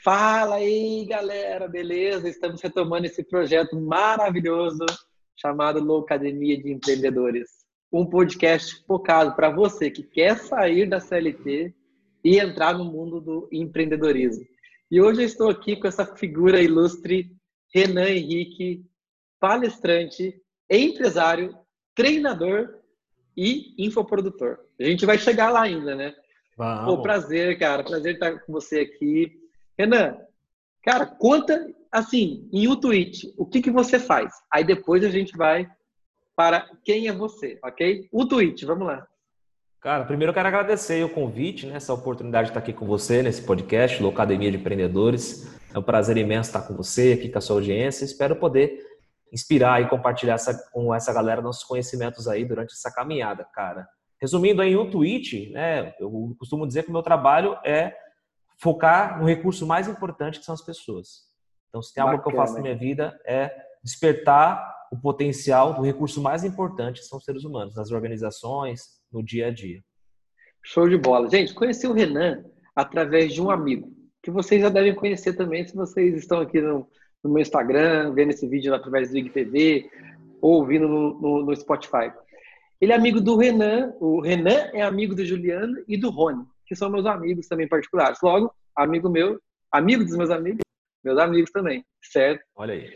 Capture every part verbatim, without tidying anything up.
Fala aí, galera, beleza? Estamos retomando esse projeto maravilhoso chamado Loucademia de Empreendedores. Um podcast focado para você que quer sair da C L T e entrar no mundo do empreendedorismo. E hoje eu estou aqui com essa figura ilustre, Renan Henrique, palestrante, empresário, treinador e infoprodutor. A gente vai chegar lá ainda, né? Pô, Vamos. prazer, cara. Prazer estar com você aqui. Renan, cara, conta, assim, em um tweet, o que que você faz? Aí depois a gente vai para quem é você, ok? Um tweet, vamos lá. Cara, primeiro eu quero agradecer o convite, né, essa oportunidade de estar aqui com você nesse podcast, Loucademia de Empreendedores. É um prazer imenso estar com você, aqui com a sua audiência. Espero poder inspirar e compartilhar essa, com essa galera nossos conhecimentos aí durante essa caminhada, cara. Resumindo aí em um tweet, né, eu costumo dizer que o meu trabalho é focar no recurso mais importante, que são as pessoas. Então, se tem algo que eu faço na Bacana. minha vida é despertar o potencial do recurso mais importante, que são os seres humanos, nas organizações, no dia a dia. Show de bola. Gente, conheci o Renan através de um amigo, que vocês já devem conhecer também, se vocês estão aqui no, no meu Instagram, vendo esse vídeo através do I G T V, ou ouvindo no, no, no Spotify. Ele é amigo do Renan, o Renan é amigo do Juliano e do Rony, que são meus amigos também particulares. Logo, amigo meu, amigo dos meus amigos, meus amigos também, certo? Olha aí.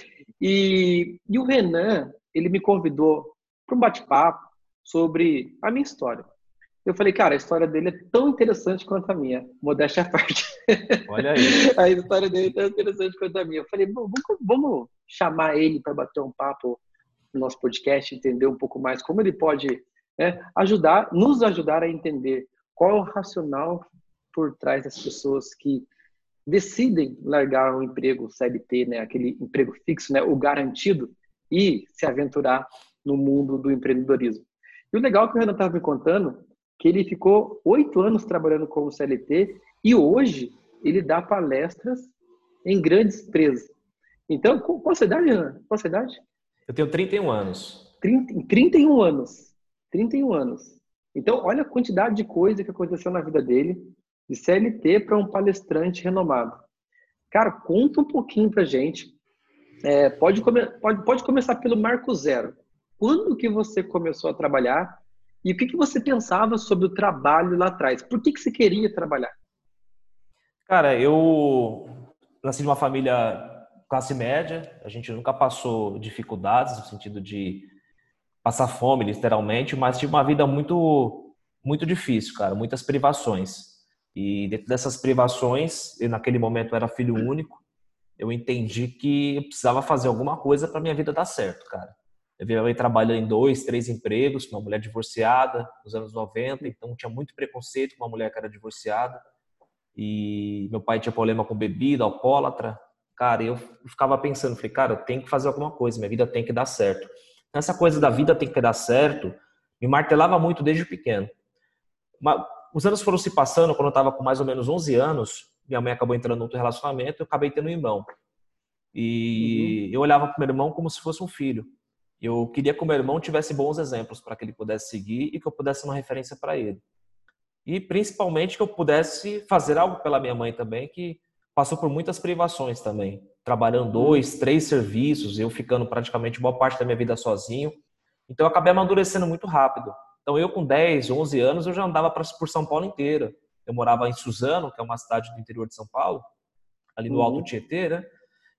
E, e o Renan, ele me convidou para um bate-papo sobre a minha história. Eu falei, cara, a história dele é tão interessante quanto a minha, modéstia à parte. Olha aí. A história dele é tão interessante quanto a minha. Eu falei, vamos, vamos chamar ele para bater um papo no nosso podcast, entender um pouco mais como ele pode, né, ajudar, nos ajudar a entender qual é o racional por trás das pessoas que decidem largar um emprego C L T, né, aquele emprego fixo, né, o garantido, e se aventurar no mundo do empreendedorismo. E o legal que o Renan estava me contando, que ele ficou oito anos trabalhando como C L T e hoje ele dá palestras em grandes empresas. Então, qual a sua idade, Renan? Qual a sua idade? Eu tenho trinta e um anos. trinta, trinta e um anos. trinta e um anos. Então, olha a quantidade de coisa que aconteceu na vida dele, de C L T para um palestrante renomado. Cara, conta um pouquinho pra gente. É, pode, come, pode, pode começar pelo marco zero. Quando que você começou a trabalhar e o que, que você pensava sobre o trabalho lá atrás? Por que, que você queria trabalhar? Cara, eu nasci de uma família classe média, a gente nunca passou dificuldades no sentido de passar fome, literalmente, mas tive uma vida muito, muito difícil, cara, muitas privações. E dentro dessas privações, eu naquele momento eu era filho único, eu entendi que eu precisava fazer alguma coisa para minha vida dar certo, cara. Eu vi minha mãe trabalhando em dois, três empregos, uma mulher divorciada nos anos noventa, então tinha muito preconceito com uma mulher que era divorciada. E meu pai tinha problema com bebida, alcoólatra. Cara, eu ficava pensando, falei, cara, eu tenho que fazer alguma coisa, minha vida tem que dar certo. Essa coisa da vida tem que dar certo me martelava muito desde pequeno. Os anos foram se passando, quando eu estava com mais ou menos onze anos, minha mãe acabou entrando em outro relacionamento, eu acabei tendo um irmão. E Uhum. eu olhava para o meu irmão como se fosse um filho. Eu queria que o meu irmão tivesse bons exemplos para que ele pudesse seguir e que eu pudesse ser uma referência para ele. E principalmente que eu pudesse fazer algo pela minha mãe também, que passou por muitas privações também. Trabalhando Uhum. dois, três serviços, eu ficando praticamente boa parte da minha vida sozinho. Então eu acabei amadurecendo muito rápido. Então eu com dez, onze anos, eu já andava por São Paulo inteira. Eu morava em Suzano, que é uma cidade do interior de São Paulo, ali no Alto Uhum. Tietê, né?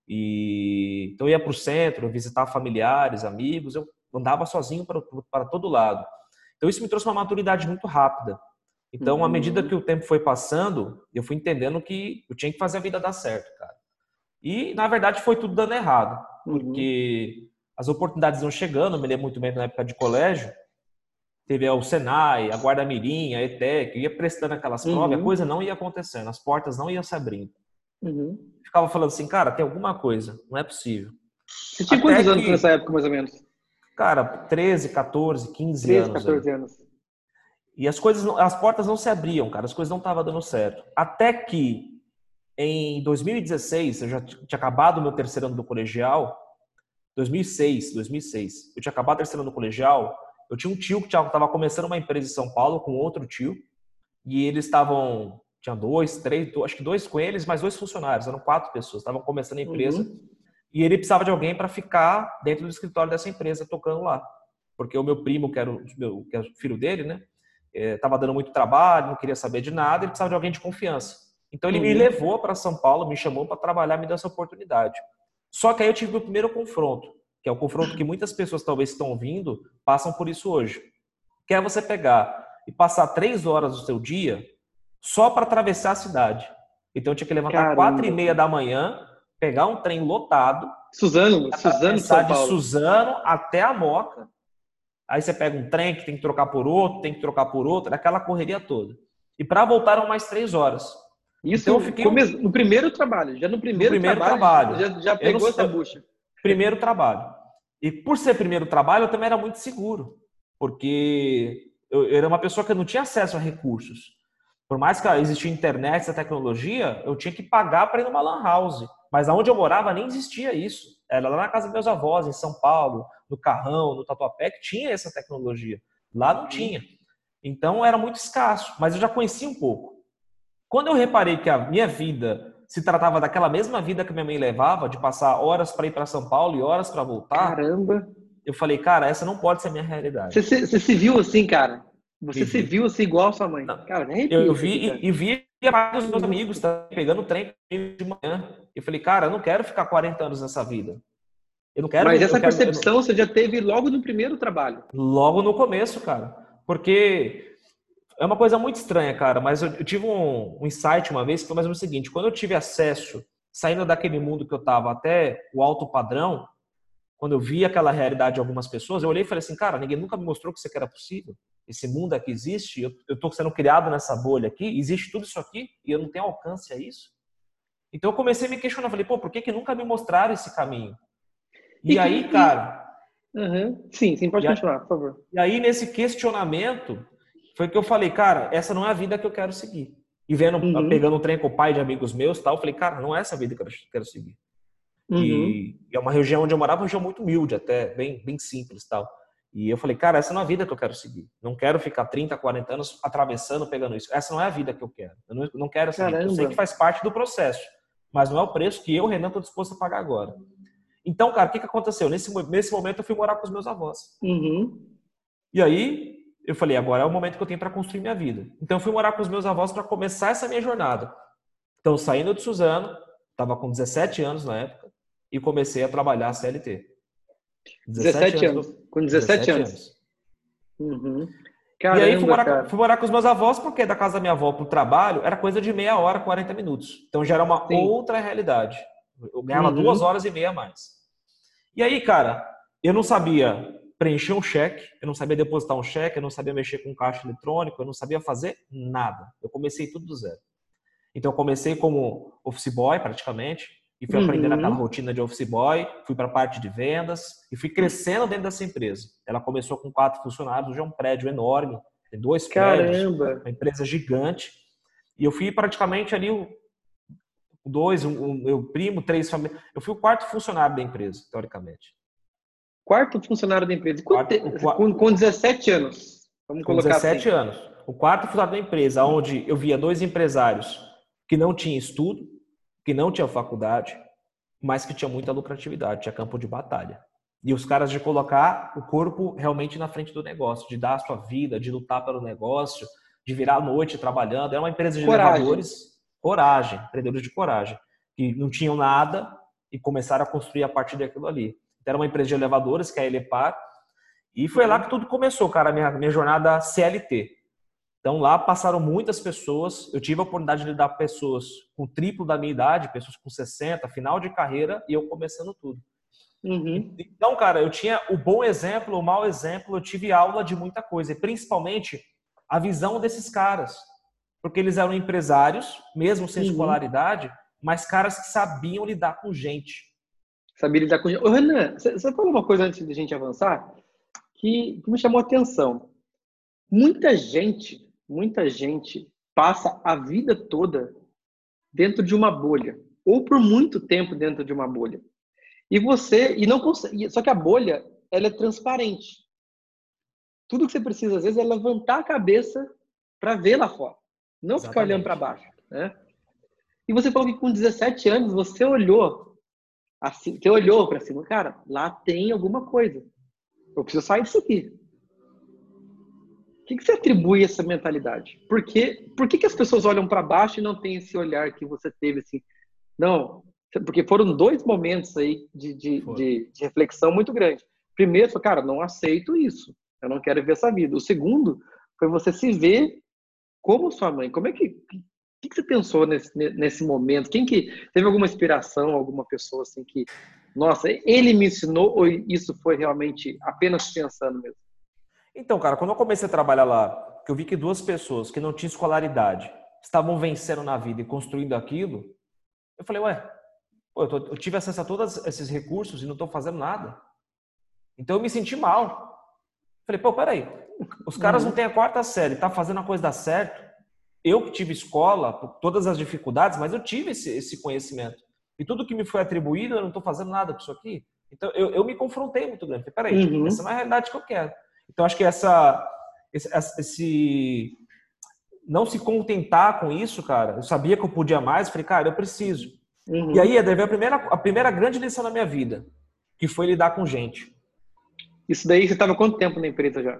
E então eu ia para o centro, visitar familiares, amigos, eu andava sozinho para, para todo lado. Então isso me trouxe uma maturidade muito rápida. Então, à medida que Uhum. o tempo foi passando, eu fui entendendo que eu tinha que fazer a vida dar certo, cara. E, na verdade, foi tudo dando errado, Uhum. porque as oportunidades iam chegando, eu me lembro muito bem na época de colégio, teve o Senai, a Guarda Mirim, a ETEC, eu ia prestando aquelas provas e a Uhum. coisa não ia acontecendo, as portas não iam se abrindo. Uhum. Ficava falando assim, cara, tem alguma coisa, não é possível. Você tinha Até quantos anos nessa que, época, mais ou menos? cara, treze, quatorze, quinze Treze, anos aí. quatorze anos. E as coisas, as portas não se abriam, cara, as coisas não estavam dando certo. Até que em dois mil e dezesseis, eu já tinha acabado o meu terceiro ano do colegial, dois mil e seis, dois mil e seis, eu tinha acabado o terceiro ano do colegial, eu tinha um tio que estava começando uma empresa em São Paulo com outro tio, e eles estavam, Tinha dois, três, dois, acho que dois com eles, mais dois funcionários. Eram quatro pessoas, estavam começando a empresa. Uhum. E ele precisava de alguém para ficar dentro do escritório dessa empresa, tocando lá. Porque o meu primo, que era o, meu, que era o filho dele, né? Estava dando muito trabalho, não queria saber de nada, ele precisava de alguém de confiança. Então ele Uhum. me levou para São Paulo, me chamou para trabalhar, me deu essa oportunidade. Só que aí eu tive o primeiro confronto, que é o confronto que muitas pessoas talvez estão ouvindo, passam por isso hoje. Que é você pegar e passar três horas do seu dia só para atravessar a cidade. Então eu tinha que levantar Caramba. quatro e meia da manhã, pegar um trem lotado, Suzano, Suzano, atravessar São de Paulo. Suzano até a Moca. Aí você pega um trem que tem que trocar por outro, tem que trocar por outro, aquela correria toda. E para voltar eram mais três horas. Isso então eu fiquei come... um... no primeiro trabalho. Já no primeiro, no primeiro trabalho, trabalho. já, já pegou não... essa bucha. Primeiro trabalho. E por ser primeiro trabalho, eu também era muito seguro. Porque eu, eu era uma pessoa que não tinha acesso a recursos. Por mais que existia internet, essa tecnologia, eu tinha que pagar para ir numa lan house. Mas onde eu morava nem existia isso. Era lá na casa dos meus avós, em São Paulo, no Carrão, no Tatuapé, que tinha essa tecnologia. Lá não tinha. Então era muito escasso, mas eu já conhecia um pouco. Quando eu reparei que a minha vida se tratava daquela mesma vida que minha mãe levava, de passar horas para ir para São Paulo e horas para voltar, caramba, eu falei, cara, essa não pode ser a minha realidade. Você, você, você se viu assim, cara? Você Me se vi. viu assim igual a sua mãe? Não. Cara, nem Eu, eu arrepia vi isso aqui, e, e vi os meus amigos tá, pegando trem de manhã. Eu falei, cara, eu não quero ficar quarenta anos nessa vida. Eu não quero. Mas essa eu quero, percepção eu não... você já teve logo no primeiro trabalho? Logo no começo, cara. Porque é uma coisa muito estranha, cara, mas eu, eu tive um, um insight uma vez que foi mais ou menos o seguinte: quando eu tive acesso, saindo daquele mundo que eu estava até o alto padrão, quando eu vi aquela realidade de algumas pessoas, eu olhei e falei assim, cara, ninguém nunca me mostrou que isso aqui era possível. Esse mundo aqui existe, eu estou sendo criado nessa bolha aqui, existe tudo isso aqui e eu não tenho alcance a isso. Então eu comecei a me questionar, falei, pô, por que, que nunca me mostraram esse caminho? E, e aí, que, cara... E... Uhum. Sim, sim, pode continuar, por favor. E aí, nesse questionamento, foi que eu falei, cara, essa não é a vida que eu quero seguir. E vendo, uhum. pegando um trem com o pai de amigos meus, tal, eu falei, cara, não é essa a vida que eu quero seguir. Uhum. E é uma região onde eu morava, uma região muito humilde, até bem, bem simples, tal. E eu falei, cara, essa não é a vida que eu quero seguir. Não quero ficar trinta, quarenta anos atravessando, pegando isso. Essa não é a vida que eu quero. Eu não, não quero essa vida. Eu sei que faz parte do processo, mas não é o preço que eu, Renan, estou disposto a pagar agora. Então, cara, o que, que aconteceu? Nesse, nesse momento, eu fui morar com os meus avós. Uhum. E aí, eu falei, agora é o momento que eu tenho para construir minha vida. Então, eu fui morar com os meus avós para começar essa minha jornada. Então, saindo de Suzano, estava com dezessete anos na época, e comecei a trabalhar C L T. dezessete anos. Com dezessete anos. Uhum. Caramba, e aí fui morar, fui morar com os meus avós, porque da casa da minha avó para o trabalho era coisa de meia hora, quarenta minutos. Então já era uma Sim. outra realidade. Eu ganhava uhum. duas horas e meia a mais. E aí, cara, eu não sabia preencher um cheque, eu não sabia depositar um cheque, eu não sabia mexer com caixa eletrônico, eu não sabia fazer nada. Eu comecei tudo do zero. Então eu comecei como office boy praticamente, e fui uhum. aprendendo aquela rotina de office boy, fui para a parte de vendas e fui crescendo dentro dessa empresa. Ela começou com quatro funcionários, hoje é um prédio enorme, tem dois Caramba. prédios, uma empresa gigante. E eu fui praticamente ali o dois, o um, um, meu primo, três famílias. Eu fui o quarto funcionário da empresa, teoricamente. Quarto funcionário da empresa. Quarto, o, com, com dezessete anos. Vamos com colocar dezessete assim. anos. O quarto funcionário da empresa, onde eu via dois empresários que não tinham estudo, que não tinham faculdade, mas que tinha muita lucratividade, tinha campo de batalha. E os caras de colocar o corpo realmente na frente do negócio, de dar a sua vida, de lutar pelo negócio, de virar a noite trabalhando. Era uma empresa de coragem. elevadores, coragem, empreendedores de coragem, que não tinham nada e começaram a construir a partir daquilo ali. Então, era uma empresa de elevadores, que é a Elepar, e foi lá que tudo começou, cara, a minha, minha jornada C L T. Então, lá passaram muitas pessoas. Eu tive a oportunidade de lidar com pessoas com o triplo da minha idade, pessoas com sessenta, final de carreira, e eu começando tudo. Uhum. Então, cara, eu tinha o bom exemplo, o mau exemplo, eu tive aula de muita coisa, e principalmente a visão desses caras. Porque eles eram empresários, mesmo sem uhum. escolaridade, mas caras que sabiam lidar com gente. Sabia lidar com gente. Ô, Renan, você falou uma coisa antes de a gente avançar que, que me chamou a atenção. Muita gente... Muita gente passa a vida toda dentro de uma bolha, ou por muito tempo dentro de uma bolha. E você, e não consegue, só que a bolha, ela é transparente. Tudo que você precisa, às vezes, é levantar a cabeça para ver lá fora. Não ficar olhando para baixo, né? E você falou que com dezessete anos você olhou assim, você olhou para cima, cara, lá tem alguma coisa. Eu preciso sair disso aqui. O que, que você atribui a essa mentalidade? Por que, por que, que as pessoas olham para baixo e não tem esse olhar que você teve assim? Não, porque foram dois momentos aí de, de, de, de reflexão muito grande. Primeiro foi, cara, não aceito isso. Eu não quero ver essa vida. O segundo foi você se ver como sua mãe. Como é que... O que, que você pensou nesse, nesse momento? Quem que... Teve alguma inspiração, alguma pessoa assim que... Nossa, ele me ensinou ou isso foi realmente apenas pensando mesmo? Então, cara, quando eu comecei a trabalhar lá, que eu vi que duas pessoas que não tinham escolaridade estavam vencendo na vida e construindo aquilo, eu falei, ué, pô, eu, tô, eu tive acesso a todos esses recursos e não estou fazendo nada. Então eu me senti mal. Falei, pô, peraí, os caras não têm a quarta série, tá fazendo a coisa dar certo. Eu que tive escola, por todas as dificuldades, mas eu tive esse, esse conhecimento. E tudo que me foi atribuído, eu não estou fazendo nada com isso aqui. Então eu, eu me confrontei muito grande. Falei, peraí, uhum. essa é uma realidade que eu quero. Então acho que essa, esse, esse não se contentar com isso, cara, eu sabia que eu podia mais, falei, cara, eu preciso. Uhum. E aí, Eder, a primeira, a primeira grande lição na minha vida, que foi lidar com gente. Isso daí, você estava quanto tempo na empresa já?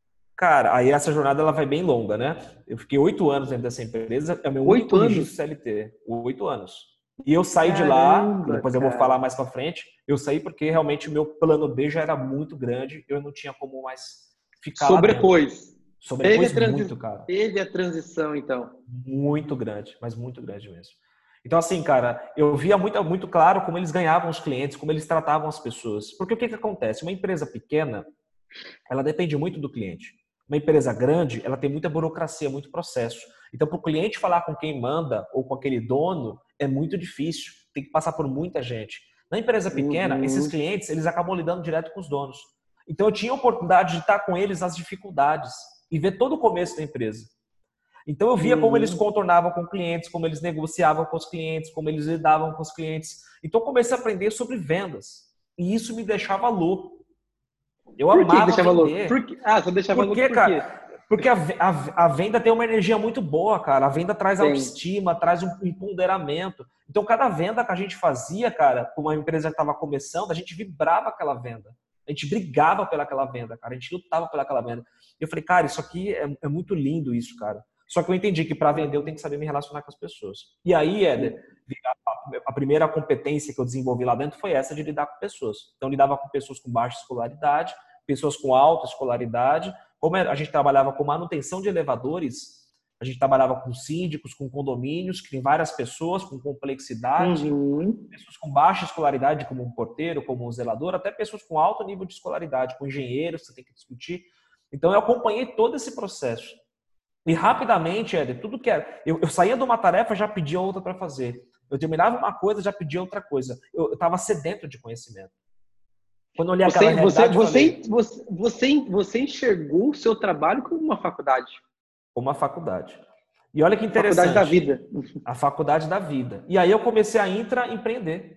Cara, aí essa jornada ela vai bem longa, né? Eu fiquei oito anos dentro dessa empresa, é o meu único registro C L T. Oito anos. E eu saí Caramba, de lá, depois cara. eu vou falar mais pra frente, eu saí porque realmente o meu plano B já era muito grande, eu não tinha como mais ficar Sobrepôs. lá dentro. Sobrepôs teve a muito, cara. Teve a transição, então. Muito grande, mas muito grande mesmo. Então, assim, cara, eu via muito, muito claro como eles ganhavam os clientes, como eles tratavam as pessoas. Porque o que que acontece? Uma empresa pequena, ela depende muito do cliente. Uma empresa grande, ela tem muita burocracia, muito processo. Então, para o cliente falar com quem manda ou com aquele dono, é muito difícil. Tem que passar por muita gente. Na empresa pequena, uhum. esses clientes, eles acabam lidando direto com os donos. Então, eu tinha a oportunidade de estar com eles nas dificuldades e ver todo o começo da empresa. Então, eu via uhum. como eles contornavam com clientes, como eles negociavam com os clientes, como eles lidavam com os clientes. Então, eu comecei a aprender sobre vendas. E isso me deixava louco. Eu por amava que deixava vender. Louco? Por que? Ah, você deixava Porque, louco por quê? Cara, porque a, a, a venda tem uma energia muito boa, cara. A venda traz Sim. autoestima, traz um empoderamento. Então, cada venda que a gente fazia, cara, com uma empresa que estava começando, a gente vibrava aquela venda. A gente brigava pelaquela venda, cara. A gente lutava pelaquela venda. E eu falei, cara, isso aqui é, é muito lindo, isso, cara. Só que eu entendi que para vender eu tenho que saber me relacionar com as pessoas. E aí, Éder, a primeira competência que eu desenvolvi lá dentro foi essa de lidar com pessoas. Então, eu lidava com pessoas com baixa escolaridade, pessoas com alta escolaridade. Como a gente trabalhava com manutenção de elevadores, a gente trabalhava com síndicos, com condomínios, que tem várias pessoas com complexidade, uhum. pessoas com baixa escolaridade, como um porteiro, como um zelador, até pessoas com alto nível de escolaridade, com engenheiros, você tem que discutir. Então, eu acompanhei todo esse processo. E rapidamente, Éder, tudo que era... Eu, eu saía de uma tarefa, já pedia outra para fazer. Eu terminava uma coisa, já pedia outra coisa. Eu estava sedento de conhecimento. Quando eu olhei aquela você, realidade, você, falei, você, você, você enxergou o seu trabalho como uma faculdade. Como uma faculdade. E olha que interessante. Faculdade da vida. A faculdade da vida. E aí eu comecei a intraempreender.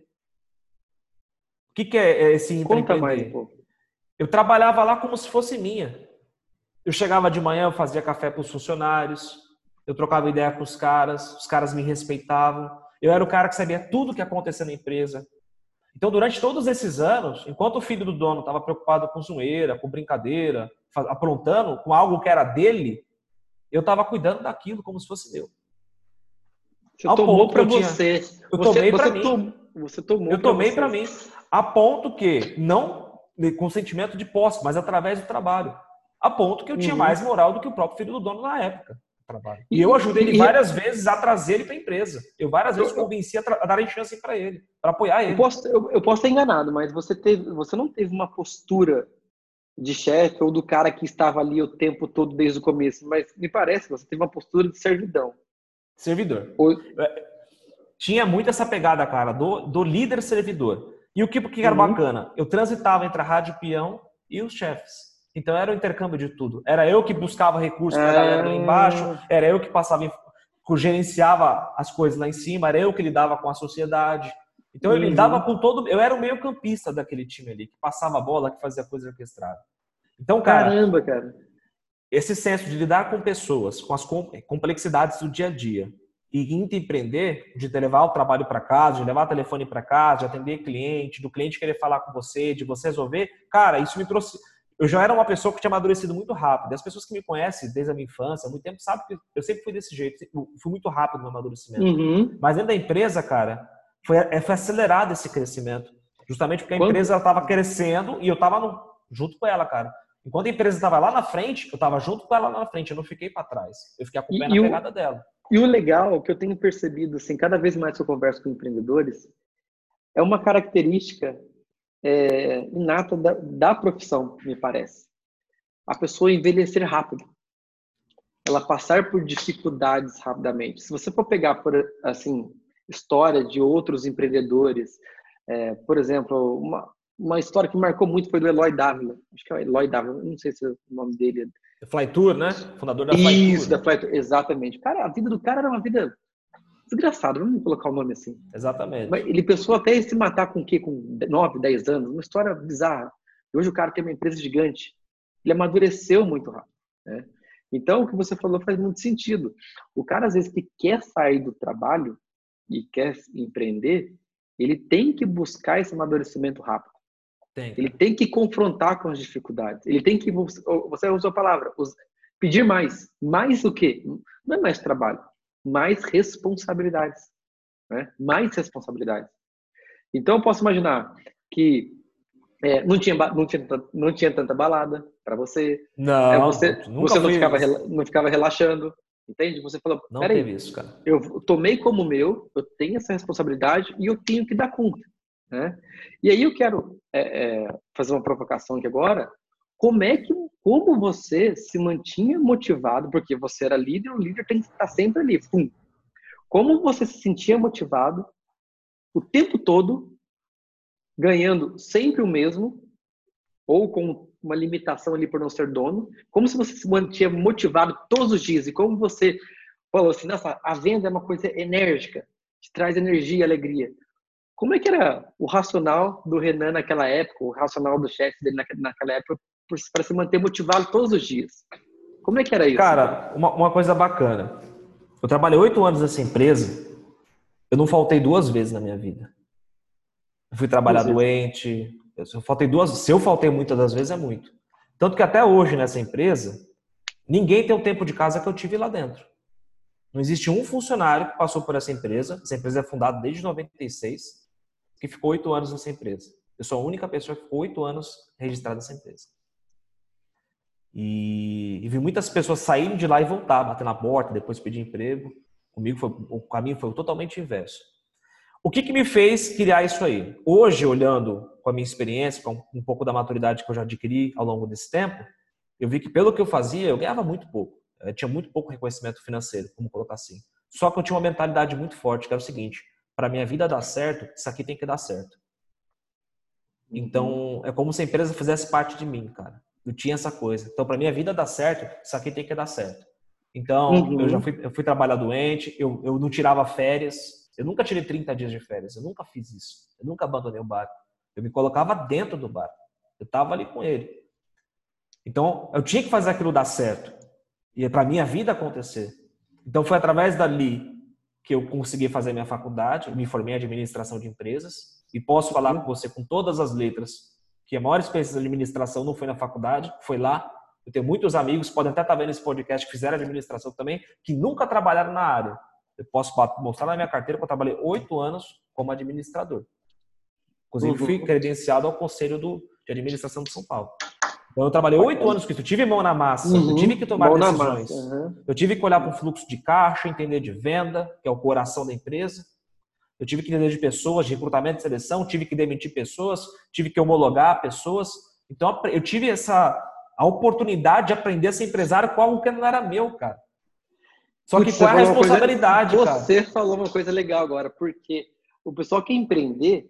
O que, que é esse intraempreender? Conta mais um pouco. Eu trabalhava lá como se fosse minha. Eu chegava de manhã, eu fazia café para os funcionários, eu trocava ideia com os caras, os caras me respeitavam. Eu era o cara que sabia tudo o que acontecia na empresa. Então, durante todos esses anos, enquanto o filho do dono estava preocupado com zoeira, com brincadeira, aprontando com algo que era dele, eu estava cuidando daquilo como se fosse meu. Você Ao tomou para você. Eu tomei para mim. Tom, você tomou Eu tomei para mim. A ponto que, não com sentimento de posse, mas através do trabalho. A ponto que eu tinha uhum. mais moral do que o próprio filho do dono na época. Trabalho. E, e eu ajudei ele e, várias e... vezes a trazer ele para a empresa. Eu várias vezes eu, convenci a, a dar chance para ele, para apoiar ele. Eu posso, eu, eu posso estar enganado, mas você, teve, você não teve uma postura de chefe ou do cara que estava ali o tempo todo desde o começo, mas me parece que você teve uma postura de servidão. Servidor. Ou... Tinha muito essa pegada, cara, do, do líder servidor. E o que, que era uhum. bacana? Eu transitava entre a rádio peão e os chefes. Então era o intercâmbio de tudo. Era eu que buscava recursos para a galera lá embaixo, era eu que passava, que gerenciava as coisas lá em cima, era eu que lidava com a sociedade. Então eu uhum. lidava com todo... Eu era o meio campista daquele time ali, que passava a bola, que fazia coisa orquestrada. Então, cara... Caramba, cara. esse senso de lidar com pessoas, com as complexidades do dia a dia, e empreender, de levar o trabalho para casa, de levar o telefone para casa, de atender cliente, do cliente querer falar com você, de você resolver, cara, isso me trouxe... Eu já era uma pessoa que tinha amadurecido muito rápido. As pessoas que me conhecem desde a minha infância, há muito tempo, sabem que eu sempre fui desse jeito, fui muito rápido no amadurecimento. Uhum. Mas dentro da empresa, cara, foi, foi acelerado esse crescimento, justamente porque a Quando... empresa estava crescendo e eu estava junto com ela, cara. Enquanto a empresa estava lá na frente, eu estava junto com ela lá na frente, eu não fiquei para trás. Eu fiquei acompanhando e, a pegada o, dela. E o legal, que eu tenho percebido, assim, cada vez mais que eu converso com empreendedores, é uma característica é, inata da, da profissão, me parece. A pessoa envelhecer rápido. Ela passar por dificuldades rapidamente. Se você for pegar, por, assim, história de outros empreendedores, é, por exemplo, uma, uma história que marcou muito foi do Eloy Dávila. Acho que é o Eloy Dávila, não sei se é o nome dele. Flytour, né? Fundador da Flytour. Isso, da Flytour, exatamente. Cara, a vida do cara era uma vida desgraçada, vamos colocar o nome assim. Exatamente. Mas ele pensou até em se matar com o quê? Com nove, dez anos, uma história bizarra. E hoje o cara tem uma empresa gigante. Ele amadureceu muito rápido, né? Então, o que você falou faz muito sentido. O cara, às vezes, que quer sair do trabalho e quer empreender, ele tem que buscar esse amadurecimento rápido. Tem, ele tem que confrontar com as dificuldades. Ele tem que, você usou a palavra, pedir mais. Mais o quê? Não é mais trabalho, mais responsabilidades, né? Mais responsabilidades. Então, eu posso imaginar que é, não, tinha, não, tinha, não tinha tanta balada para você. Não, é, você, nunca você não, ficava, isso. não ficava relaxando, entende? Você falou, não peraí, teve isso, cara. Eu tomei como meu, eu tenho essa responsabilidade e eu tenho que dar conta, né? E aí eu quero é, é, fazer uma provocação aqui agora. Como é que, como você se mantinha motivado, porque você era líder, o líder tem que estar sempre ali. Pum. Como você se sentia motivado o tempo todo, ganhando sempre o mesmo, ou com uma limitação ali por não ser dono? Como se você se mantinha motivado todos os dias? E como você falou assim, nossa, a venda é uma coisa enérgica, te traz energia e alegria. Como é que era o racional do Renan naquela época, o racional do chefe dele naquela época, para se manter motivado todos os dias? Como é que era isso? Cara, uma, uma coisa bacana. Eu trabalhei oito anos nessa empresa, eu não faltei duas vezes na minha vida. Eu fui trabalhar doente, eu faltei duas, se eu faltei muitas das vezes, é muito. Tanto que até hoje nessa empresa, ninguém tem o tempo de casa que eu tive lá dentro. Não existe um funcionário que passou por essa empresa, essa empresa é fundada desde noventa e seis, que ficou oito anos nessa empresa. Eu sou a única pessoa que ficou oito anos registrada nessa empresa. E, e vi muitas pessoas saírem de lá e voltar, bater na porta, depois pedir emprego. Comigo foi, o caminho foi totalmente inverso. O que, que me fez criar isso aí? Hoje, olhando com a minha experiência, com um pouco da maturidade que eu já adquiri ao longo desse tempo, eu vi que pelo que eu fazia, eu ganhava muito pouco. Eu tinha muito pouco reconhecimento financeiro, como colocar assim. Só que eu tinha uma mentalidade muito forte, que era o seguinte: para minha vida dar certo, isso aqui tem que dar certo. Então, é como se a empresa fizesse parte de mim, cara. Eu tinha essa coisa. Então, para minha vida dar certo, isso aqui tem que dar certo. Então, uhum. eu já fui, eu fui trabalhar doente, eu, eu não tirava férias. Eu nunca tirei trinta dias de férias. Eu nunca fiz isso. Eu nunca abandonei o bar. Eu me colocava dentro do bar. Eu estava ali com ele. Então, eu tinha que fazer aquilo dar certo. E para minha vida acontecer. Então, foi através dali que eu consegui fazer minha faculdade. Eu me formei em administração de empresas. E posso falar com você com todas as letras que a maior experiência de administração não foi na faculdade, foi lá. Eu tenho muitos amigos, podem até estar vendo esse podcast, que fizeram administração também, que nunca trabalharam na área. Eu posso mostrar na minha carteira que eu trabalhei oito anos como administrador. Inclusive, uhum. fui credenciado ao Conselho do, de Administração de São Paulo. Então, eu trabalhei oito anos com isso. Eu tive mão na massa. Uhum. Eu tive que tomar mão decisões. Uhum. Eu tive que olhar para o fluxo de caixa, entender de venda, que é o coração da empresa. Eu tive que entender de pessoas, de recrutamento e seleção. Tive que demitir pessoas. Tive que homologar pessoas. Então, eu tive essa, a oportunidade de aprender a ser empresário com algo que não era meu, cara. Só que qual é a responsabilidade, coisa, cara? Você falou uma coisa legal agora, porque o pessoal quer empreender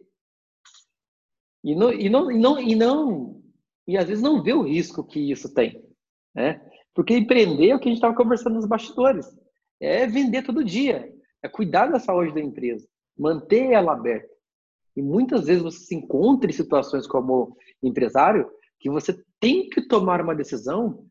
e não, e não, e não, e não, e às vezes não vê o risco que isso tem, né? Porque empreender é o que a gente estava conversando nos bastidores, é vender todo dia, é cuidar da saúde da empresa, manter ela aberta. E muitas vezes você se encontra em situações como empresário que você tem que tomar uma decisão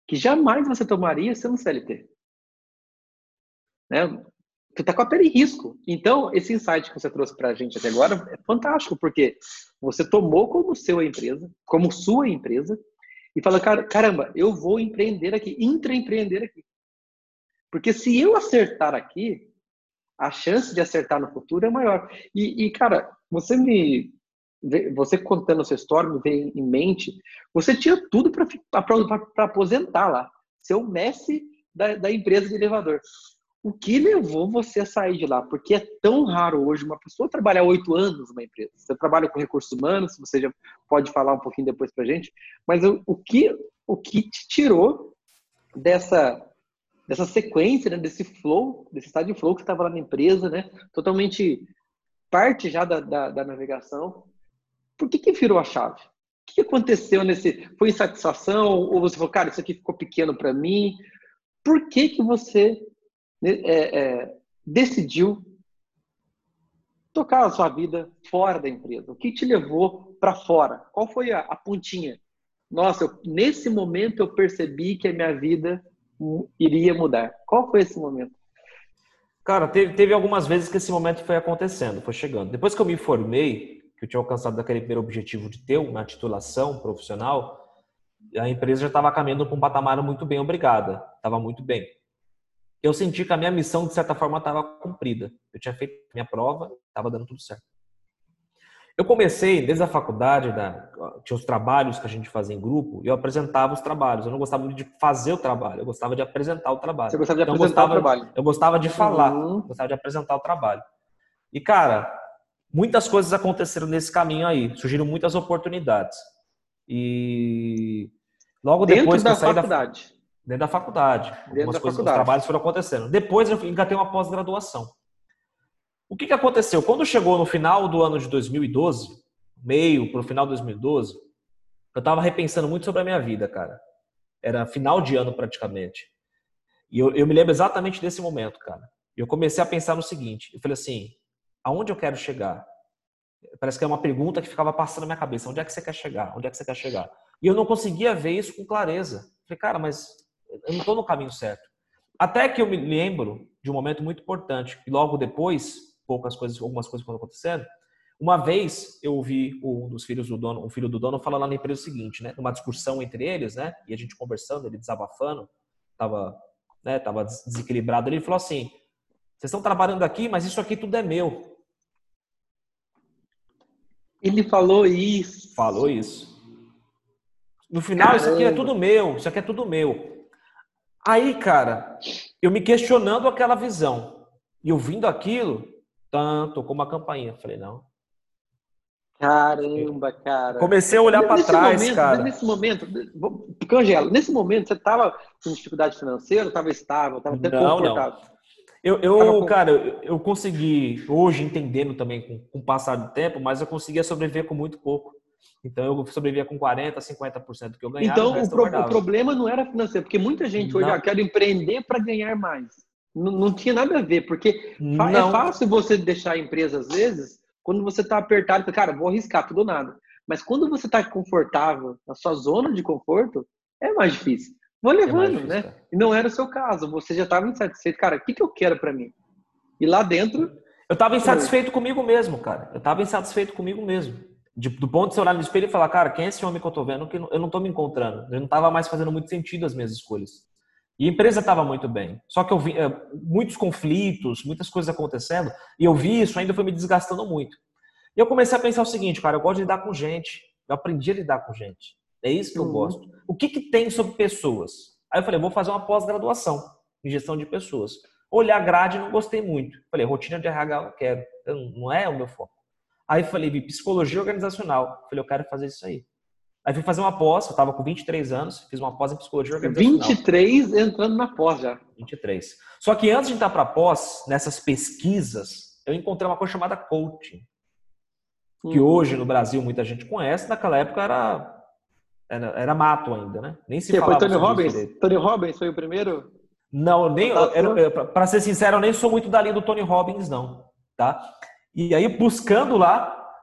que jamais você tomaria sendo C L T. Né? Você está com a pele em risco. Então, esse insight que você trouxe para a gente até agora é fantástico, porque você tomou como sua empresa, como sua empresa, e fala, caramba, eu vou empreender aqui, intraempreender aqui. Porque se eu acertar aqui, a chance de acertar no futuro é maior. E, e cara, você me... Você contando a sua história, me veio em mente, você tinha tudo para aposentar lá. Ser o Messi da, da empresa de elevador. O que levou você a sair de lá? Porque é tão raro hoje uma pessoa trabalhar oito anos numa empresa. Você trabalha com recursos humanos, você já pode falar um pouquinho depois pra gente, mas o, o, que, o que te tirou dessa, dessa sequência, né, desse flow, desse estado de flow que você estava lá na empresa, né, totalmente parte já da, da, da navegação? Por que que virou a chave? O que aconteceu nesse... Foi insatisfação? Ou você falou, cara, isso aqui ficou pequeno para mim? Por que que você é, é, decidiu tocar a sua vida fora da empresa? O que te levou para fora? Qual foi a, a pontinha? Nossa, eu, nesse momento eu percebi que a minha vida iria mudar. Qual foi esse momento? Cara, teve, teve algumas vezes que esse momento foi acontecendo, foi chegando. Depois que eu me formei, que eu tinha alcançado aquele primeiro objetivo de ter uma titulação profissional, a empresa já estava caminhando para um patamar muito bem, obrigada. Estava muito bem. Eu senti que a minha missão, de certa forma, estava cumprida. Eu tinha feito a minha prova, estava dando tudo certo. Eu comecei, desde a faculdade, da, tinha os trabalhos que a gente fazia em grupo, e eu apresentava os trabalhos. Eu não gostava muito de fazer o trabalho, eu gostava de apresentar o trabalho. Você gostava de então, apresentar eu gostava, o trabalho? Eu gostava de falar, uhum. gostava de apresentar o trabalho. E, cara... Muitas coisas aconteceram nesse caminho aí, surgiram muitas oportunidades. E logo dentro depois que da eu saí faculdade. da dentro da faculdade, dentro algumas da coisas, faculdade. os trabalhos foram acontecendo. Depois eu engatei uma pós-graduação. O que que aconteceu? Quando chegou no final do ano de dois mil e doze, meio para o final de dois mil e doze, eu estava repensando muito sobre a minha vida, cara. Era final de ano praticamente. E eu, eu me lembro exatamente desse momento, cara. E eu comecei a pensar no seguinte, eu falei assim, aonde eu quero chegar? Parece que é uma pergunta que ficava passando na minha cabeça. Onde é que você quer chegar? Onde é que você quer chegar? E eu não conseguia ver isso com clareza. Falei, cara, mas eu não estou no caminho certo. Até que eu me lembro de um momento muito importante. E logo depois, poucas coisas, algumas coisas foram acontecendo. Uma vez eu ouvi um dos filhos do dono, um filho do dono falando lá na empresa o seguinte, né? Numa discussão entre eles, né? E a gente conversando, ele desabafando, tava, né? Tava desequilibrado. Ele falou assim: vocês estão trabalhando aqui, mas isso aqui tudo é meu. Ele falou isso. Falou isso. No final, Caramba. Isso aqui é tudo meu. Isso aqui é tudo meu. Aí, cara, eu me questionando aquela visão. E ouvindo aquilo, tanto, tocou uma campainha. Falei, não. Caramba, cara. Comecei a olhar para trás, momento, cara. Nesse momento, Angela, nesse momento você estava com dificuldade financeira, estava estável, estava até não, confortável? Não. Eu, eu com... cara, eu, eu consegui, hoje entendendo também com, com o passar do tempo, mas eu conseguia sobreviver com muito pouco. Então eu sobrevivia com quarenta, cinquenta por cento do que eu ganhava. Então o, o, pro, o problema não era financeiro, porque muita gente hoje, ah, quer empreender para ganhar mais. Não, não tinha nada a ver, porque não. É fácil você deixar a empresa às vezes, quando você está apertado, cara, vou arriscar tudo ou nada. Mas quando você está confortável, na sua zona de conforto, é mais difícil. Vou levando, é difícil, né? Cara. E não era o seu caso. Você já estava insatisfeito. Cara, o que, que eu quero para mim? E lá dentro... Eu estava insatisfeito foi. comigo mesmo, cara. Eu estava insatisfeito comigo mesmo. De, do ponto de você olhar no espelho e falar, cara, quem é esse homem que eu estou vendo? Que eu não estou me encontrando. Eu não estava mais fazendo muito sentido as minhas escolhas. E a empresa estava muito bem. Só que eu vi é, muitos conflitos, muitas coisas acontecendo, e eu vi isso, ainda foi me desgastando muito. E eu comecei a pensar o seguinte, cara, eu gosto de lidar com gente. Eu aprendi a lidar com gente. É isso que eu uhum. gosto. O que, que tem sobre pessoas? Aí eu falei, vou fazer uma pós-graduação em gestão de pessoas. Olhar a grade, não gostei muito. Falei, rotina de R H eu não quero. Eu, não é o meu foco. Aí falei, psicologia organizacional. Falei, eu quero fazer isso aí. Aí fui fazer uma pós, eu estava com vinte e três anos, fiz uma pós em psicologia organizacional. vinte e três entrando na pós já. vinte e três. Só que antes de entrar para pós, nessas pesquisas, eu encontrei uma coisa chamada coaching. Que hum. hoje no Brasil muita gente conhece, naquela época era... Era, era mato ainda, né? Nem se que, falava foi Tony sobre Robbins? isso. Tony Robbins foi o primeiro? Não, nem para ser sincero, eu nem sou muito da linha do Tony Robbins, não, tá? E aí buscando lá,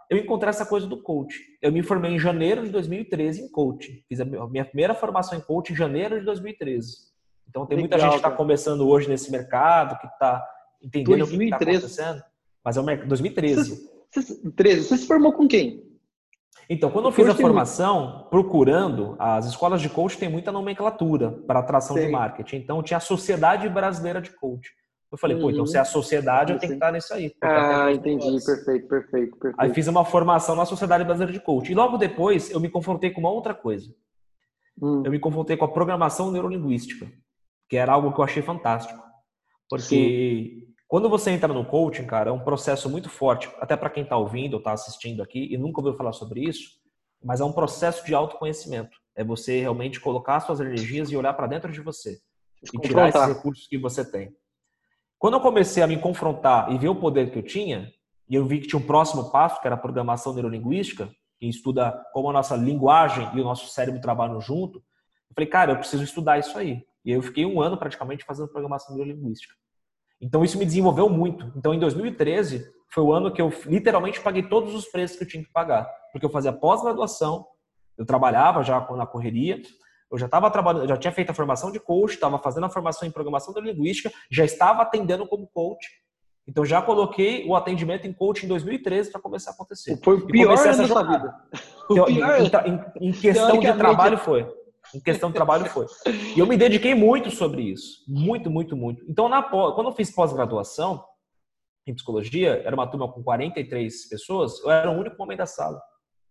eu encontrei essa coisa do coach. Eu me formei em janeiro de dois mil e treze em coaching. Fiz a minha primeira formação em coaching em janeiro de dois mil e treze. Então tem muita Legal, gente que está cara. começando hoje nesse mercado, que está entendendo o que está acontecendo. Mas é o mercado. dois mil e treze. Você, treze. Você se formou com quem? Então, quando eu fiz a formação, procurando, as escolas de coaching têm muita nomenclatura para atração de marketing. Então, tinha a Sociedade Brasileira de Coaching. Eu falei, uhum. pô, então se é a sociedade, eu tenho que estar nisso aí. Ah, entendi. Perfeito, perfeito, perfeito. Aí fiz uma formação na Sociedade Brasileira de Coaching. E logo depois, eu me confrontei com uma outra coisa. Hum. Eu me confrontei com a programação neurolinguística, que era algo que eu achei fantástico. Porque Sim. quando você entra no coaching, cara, é um processo muito forte, até para quem está ouvindo ou está assistindo aqui e nunca ouviu falar sobre isso, mas é um processo de autoconhecimento. É você realmente colocar suas energias e olhar para dentro de você. E tirar esses recursos que você tem. Quando eu comecei a me confrontar e ver o poder que eu tinha, e eu vi que tinha um próximo passo, que era a programação neurolinguística, que estuda como a nossa linguagem e o nosso cérebro trabalham junto, eu falei, cara, eu preciso estudar isso aí. E aí eu fiquei um ano praticamente fazendo programação neurolinguística. Então isso me desenvolveu muito. Então em dois mil e treze foi o ano que eu literalmente paguei todos os preços que eu tinha que pagar. Porque eu fazia pós-graduação, eu trabalhava já na correria, eu já estava trabalhando, já tinha feito a formação de coach, estava fazendo a formação em programação neurolinguística, já estava atendendo como coach. Então já coloquei o atendimento em coach em dois mil e treze para começar a acontecer. Foi o pior ano da sua vida. O pior, em, em questão de trabalho foi. Em questão de trabalho foi. E eu me dediquei muito sobre isso. Muito, muito, muito. Então, na, quando eu fiz pós-graduação em psicologia, era uma turma com quarenta e três pessoas, eu era o único homem da sala.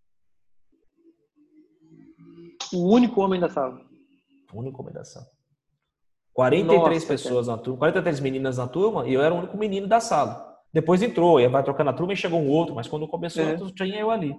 O único homem da sala? O único homem da sala. quarenta e três Nossa, pessoas cara. na turma, quarenta e três meninas na turma, e eu era o único menino da sala. Depois entrou, vai trocando a turma e chegou um outro, mas quando começou, é. tinha eu ali.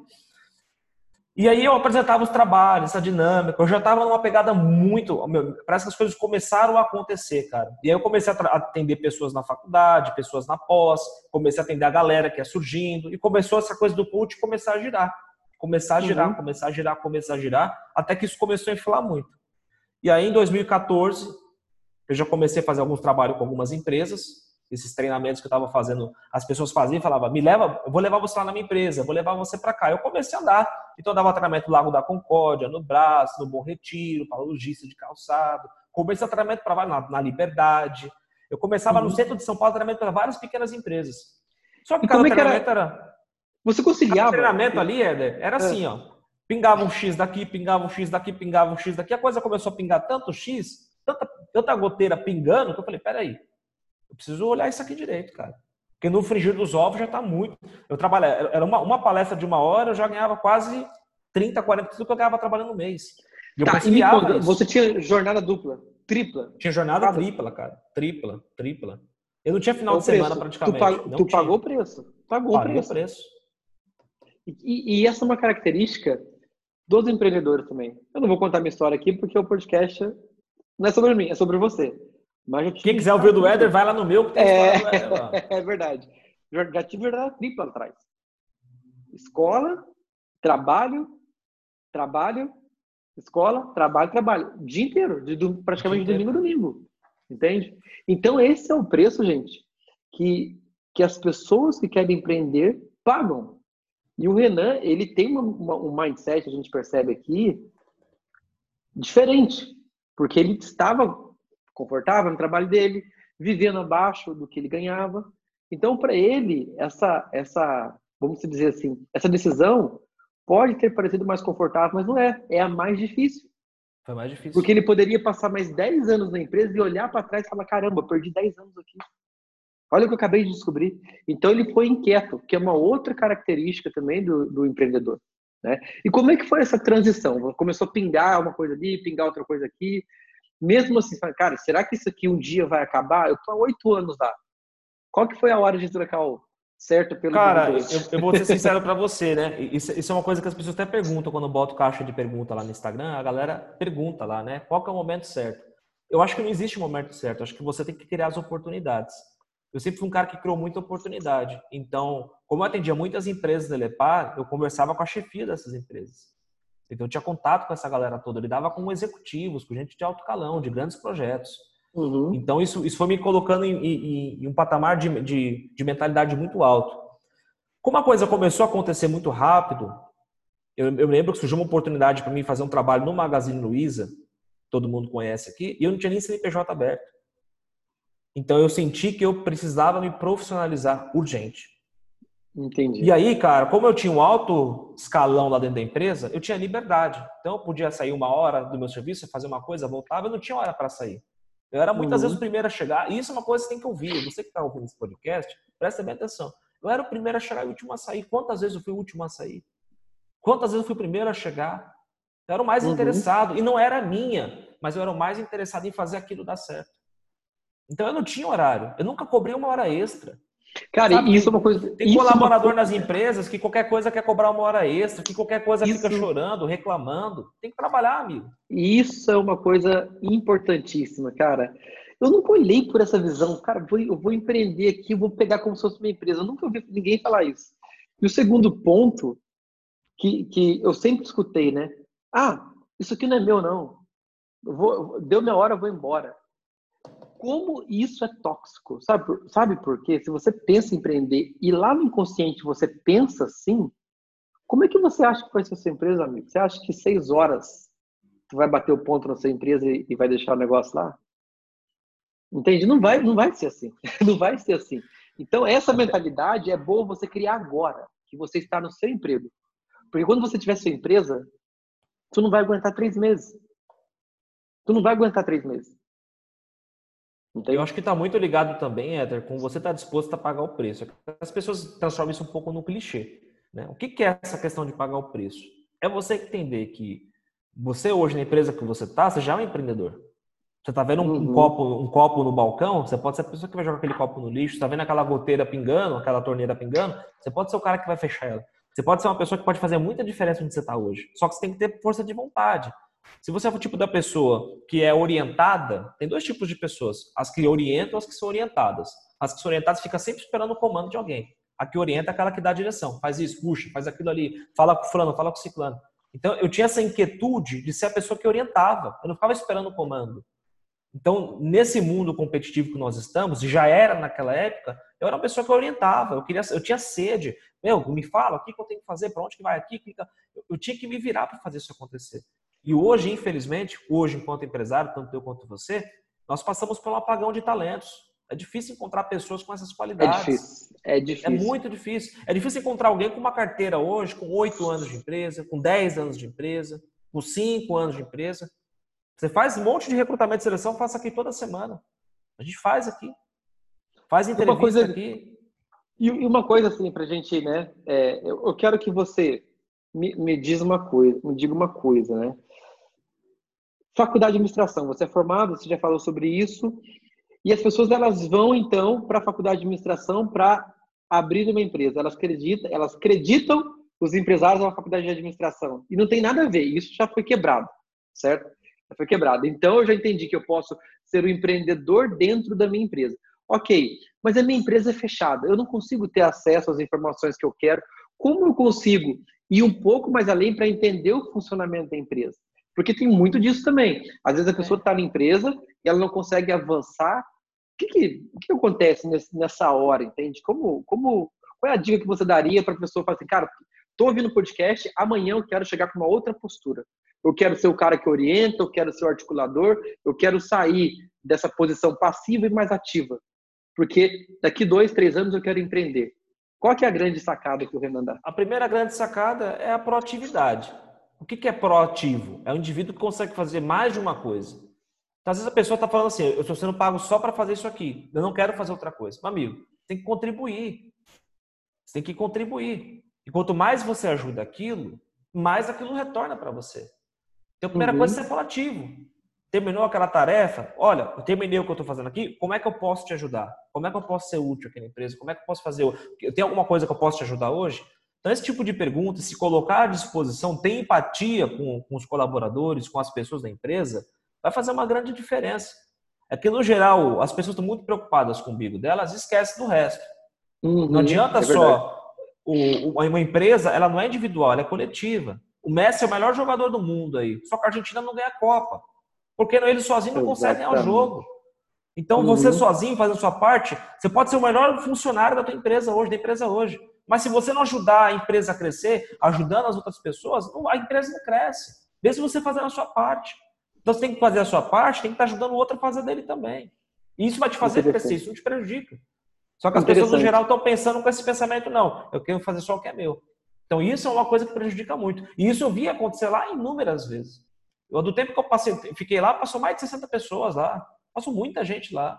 E aí eu apresentava os trabalhos, essa dinâmica, eu já estava numa pegada muito... Meu, parece que as coisas começaram a acontecer, cara. E aí eu comecei a atender pessoas na faculdade, pessoas na pós, comecei a atender a galera que ia surgindo, e começou essa coisa do coach começar a girar. Começar a girar, uhum. começar a girar, começar a girar, até que isso começou a inflar muito. E aí em dois mil e quatorze, eu já comecei a fazer alguns trabalhos com algumas empresas, esses treinamentos que eu estava fazendo, as pessoas faziam e falavam, me leva, eu vou levar você lá na minha empresa, eu vou levar você para cá. Eu comecei a andar, então eu dava treinamento no Lago da Concórdia, no Brás, no Bom Retiro, para lojista de calçado, comecei a treinamento para na, na Liberdade, eu começava uhum. no centro de São Paulo, treinamento para várias pequenas empresas. Só que e cada treinamento era... era... Você conciliava? O treinamento ali, Éder, era é. assim, ó, pingava um X daqui, pingava um X daqui, pingava um X daqui, a coisa começou a pingar tanto X, tanta, tanta goteira pingando, que eu falei, peraí, eu preciso olhar isso aqui direito, cara. Porque no frigir dos ovos já está muito. Eu trabalhava, era uma, uma palestra de uma hora, eu já ganhava quase trinta, quarenta por cento do que eu ganhava trabalhando no mês. E eu tá, e me conta, você tinha jornada dupla, tripla? Tinha jornada Cada... tripla, cara. Tripla, tripla. Eu não tinha final de semana praticamente. Tu, pag... tu pagou o preço. Pagou o preço. preço. E, e essa é uma característica dos empreendedores também. Eu não vou contar minha história aqui, porque o podcast não é sobre mim, é sobre você. Mas quem quiser ouvir do Éder, vai lá no meu, que tem é, história do Éder lá. É verdade. Já, já tive jornada tripla atrás. Escola, trabalho, trabalho, escola, trabalho, trabalho. O dia inteiro, de, de, praticamente de domingo a domingo. Entende? Então, esse é o preço, gente, que, que as pessoas que querem empreender pagam. E o Renan, ele tem uma, uma, um mindset, a gente percebe aqui, diferente. Porque ele estava confortável no trabalho dele, vivendo abaixo do que ele ganhava. Então, para ele, essa, essa, vamos dizer assim, essa decisão pode ter parecido mais confortável, mas não é. É a mais difícil. Foi mais difícil. Porque ele poderia passar mais dez anos na empresa e olhar para trás e falar, caramba, perdi dez anos aqui. Olha o que eu acabei de descobrir. Então, ele foi inquieto, que é uma outra característica também do, do empreendedor. Né? E como é que foi essa transição? Começou a pingar uma coisa ali, pingar outra coisa aqui. Mesmo assim, cara, será que isso aqui um dia vai acabar? Eu tô há oito anos lá. Qual que foi a hora de trocar o certo pelo... Cara, eu, eu vou ser sincero pra você, né? Isso, isso é uma coisa que as pessoas até perguntam quando eu boto caixa de pergunta lá no Instagram. A galera pergunta lá, né? Qual que é o momento certo? Eu acho que não existe um momento certo. Eu acho que você tem que criar as oportunidades. Eu sempre fui um cara que criou muita oportunidade. Então, como eu atendia muitas empresas da Elepar, eu conversava com a chefia dessas empresas. Então, eu tinha contato com essa galera toda. Eu lidava com executivos, com gente de alto calão, de grandes projetos. Uhum. Então, isso, isso foi me colocando em, em, em um patamar de, de, de mentalidade muito alto. Como a coisa começou a acontecer muito rápido, eu, eu lembro que surgiu uma oportunidade para mim fazer um trabalho no Magazine Luiza, todo mundo conhece aqui, e eu não tinha nem C N P J aberto. Então eu senti que eu precisava me profissionalizar urgente. Entendi. E aí, cara, como eu tinha um alto escalão lá dentro da empresa, eu tinha liberdade. Então eu podia sair uma hora do meu serviço, fazer uma coisa, voltava, eu não tinha hora para sair. Eu era muitas Uhum. vezes o primeiro a chegar, e isso é uma coisa que você tem que ouvir. Você que está ouvindo esse podcast, presta bem atenção. Eu era o primeiro a chegar e o último a sair. Quantas vezes eu fui o último a sair? Quantas vezes eu fui o primeiro a chegar? Eu era o mais Uhum. interessado, e não era minha, mas eu era o mais interessado em fazer aquilo dar certo. Então eu não tinha horário, eu nunca cobrei uma hora extra. Cara, Sabe, isso tem, é uma coisa. tem Isso colaborador é uma... nas empresas que qualquer coisa quer cobrar uma hora extra, que qualquer coisa isso... fica chorando, reclamando. Tem que trabalhar, amigo. Isso é uma coisa importantíssima, cara. Eu nunca olhei por essa visão. Cara, vou, eu vou empreender aqui, eu vou pegar como se fosse uma empresa. Eu nunca ouvi ninguém falar isso. E o segundo ponto, que, que eu sempre escutei, né? Ah, isso aqui não é meu, não. Eu vou, deu minha hora, eu vou embora. Como isso é tóxico? Sabe por, sabe por quê? Se você pensa em empreender e lá no inconsciente você pensa assim, como é que você acha que vai ser a sua empresa, amigo? Você acha que seis horas tu vai bater o ponto na sua empresa e, e vai deixar o negócio lá? Entende? Não vai, não vai ser assim. Não vai ser assim. Então, essa mentalidade é boa você criar agora, que você está no seu emprego. Porque quando você tiver sua empresa, tu não vai aguentar três meses. Tu não vai aguentar três meses. Entende? Eu acho que está muito ligado também, Éder, com você estar disposto a pagar o preço. As pessoas transformam isso um pouco no clichê. Né? O que é essa questão de pagar o preço? É você entender que você hoje, na empresa que você está, você já é um empreendedor. Você está vendo um, Uhum. um, copo, um copo no balcão, você pode ser a pessoa que vai jogar aquele copo no lixo. Você está vendo aquela goteira pingando, aquela torneira pingando, você pode ser o cara que vai fechar ela. Você pode ser uma pessoa que pode fazer muita diferença onde você está hoje. Só que você tem que ter força de vontade. Se você é o tipo da pessoa que é orientada, tem dois tipos de pessoas. As que orientam e as que são orientadas. As que são orientadas ficam sempre esperando o comando de alguém. A que orienta é aquela que dá a direção. Faz isso, puxa, faz aquilo ali. Fala com o fulano, fala com o ciclano. Então, eu tinha essa inquietude de ser a pessoa que orientava. Eu não ficava esperando o comando. Então, nesse mundo competitivo que nós estamos, e já era naquela época, eu era uma pessoa que orientava, eu, queria, eu tinha sede. Meu, me fala, o que eu tenho que fazer, para onde que vai aqui? Eu, eu tinha que me virar para fazer isso acontecer. E hoje, infelizmente, hoje, enquanto empresário, tanto eu quanto você, nós passamos por um apagão de talentos. É difícil encontrar pessoas com essas qualidades. É difícil. É difícil. É muito difícil. É difícil encontrar alguém com uma carteira hoje, com oito anos de empresa, com dez anos de empresa, com cinco anos de empresa. Você faz um monte de recrutamento de seleção, faça aqui toda semana. A gente faz aqui. Faz entrevista uma coisa, aqui. E uma coisa assim, pra gente, né? É, eu quero que você me, me diz uma coisa, me diga uma coisa, né? Faculdade de administração, você é formado, você já falou sobre isso, e as pessoas elas vão então para a faculdade de administração para abrir uma empresa. Elas acreditam, elas acreditam os empresários na faculdade de administração e não tem nada a ver. Isso já foi quebrado, certo? Já foi quebrado. Então eu já entendi que eu posso ser um empreendedor dentro da minha empresa. Ok, mas a minha empresa é fechada. Eu não consigo ter acesso às informações que eu quero. Como eu consigo ir um pouco mais além para entender o funcionamento da empresa? Porque tem muito disso também. Às vezes a pessoa está na empresa e ela não consegue avançar. O que, que, o que acontece nessa hora, entende? Como, como, qual é a dica que você daria para a pessoa falar assim, cara, estou ouvindo o podcast, amanhã eu quero chegar com uma outra postura. Eu quero ser o cara que orienta, eu quero ser o articulador, eu quero sair dessa posição passiva e mais ativa. Porque daqui dois, três anos eu quero empreender. Qual que é a grande sacada que o Renan dá? A primeira grande sacada é a proatividade. O que é proativo? É um indivíduo que consegue fazer mais de uma coisa. Então, às vezes a pessoa está falando assim, eu estou sendo pago só para fazer isso aqui. Eu não quero fazer outra coisa. Meu amigo, tem que contribuir. Você tem que contribuir. E quanto mais você ajuda aquilo, mais aquilo retorna para você. Então, a primeira uhum. coisa é ser proativo. Terminou aquela tarefa? Olha, eu terminei o que eu estou fazendo aqui, como é que eu posso te ajudar? Como é que eu posso ser útil aqui na empresa? Como é que eu posso fazer? Eu tenho alguma coisa que eu posso te ajudar hoje? Então, esse tipo de pergunta, se colocar à disposição, ter empatia com, com os colaboradores, com as pessoas da empresa, vai fazer uma grande diferença. É que, no geral, as pessoas estão muito preocupadas com o umbigo delas, esquecem do resto. Uhum, não adianta é só... O, uma empresa, ela não é individual, ela é coletiva. O Messi é o melhor jogador do mundo aí, só que a Argentina não ganha a Copa. Porque ele sozinho não consegue ganhar o jogo. Então, você Uhum. sozinho, fazendo a sua parte, você pode ser o melhor funcionário da tua empresa hoje, da empresa hoje. Mas se você não ajudar a empresa a crescer, ajudando as outras pessoas, a empresa não cresce. Mesmo você fazendo a sua parte. Então, você tem que fazer a sua parte, tem que estar ajudando o outro a fazer dele também. E isso vai te fazer crescer, Interessante. isso não te prejudica. Só que as pessoas, no geral, Interessante. estão pensando com esse pensamento, não, eu quero fazer só o que é meu. Então, isso é uma coisa que prejudica muito. E isso eu vi acontecer lá inúmeras vezes. Eu, do tempo que eu passei, fiquei lá, passou mais de sessenta pessoas lá. Passou muita gente lá.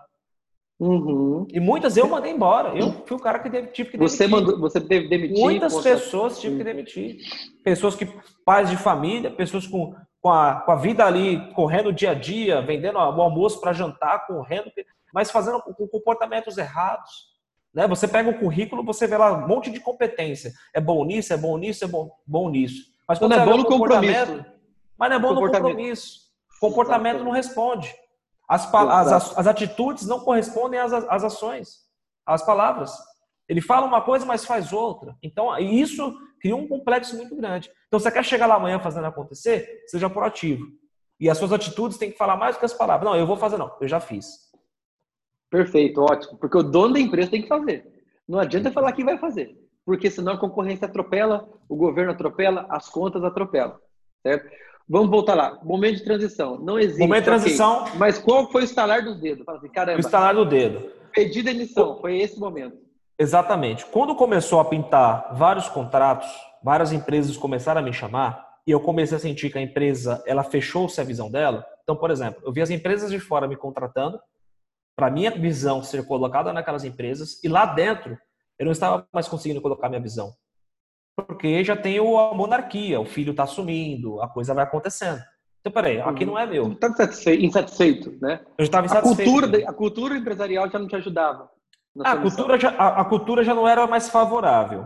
Uhum. E muitas eu mandei embora. Eu fui o cara que tive que Você demitir. mandou, você teve que demitir, Muitas contra... pessoas tive que demitir. Pessoas que, pais de família, pessoas com, com, a, com a vida ali, correndo dia a dia, vendendo o almoço para jantar, correndo, mas fazendo com comportamentos errados. Né? Você pega o currículo, você vê lá um monte de competência. É bom nisso, é bom nisso, é bom, bom nisso. Mas Então quando não você é vai ver bom o no comportamento, compromisso. mas não é bom no Comportamento. compromisso. Comportamento não Exatamente. responde. As, Exato. as, as atitudes não correspondem às, às ações, às palavras. Ele fala uma coisa, mas faz outra. Então, isso cria um complexo muito grande. Então, você quer chegar lá amanhã fazendo acontecer? Seja proativo. E as suas atitudes têm que falar mais do que as palavras. Não, eu vou fazer, não. Eu já fiz. Perfeito, ótimo. Porque o dono da empresa tem que fazer. Não adianta falar que vai fazer. Porque senão a concorrência atropela, o governo atropela, as contas atropelam. Certo? Vamos voltar lá. Momento de transição. Não Momento de existe, ok. transição, Mas qual foi o estalar dos dedos? Fala assim, o caramba, estalar do dedo. pedi demissão. Foi esse momento. Exatamente. Quando começou a pintar vários contratos, várias empresas começaram a me chamar, e eu comecei a sentir que a empresa, ela fechou-se a visão dela. Então, por exemplo, eu vi as empresas de fora me contratando, para minha visão ser colocada naquelas empresas, e lá dentro eu não estava mais conseguindo colocar minha visão. Porque já tem a monarquia, o filho está assumindo, a coisa vai acontecendo. Então, peraí, aqui não Uhum. é meu. Tá insatisfeito, insatisfeito, né? Eu já estava A insatisfeito cultura, aqui. a cultura empresarial já não te ajudava na A sua cultura, missão. já, a, a cultura já não era mais favorável.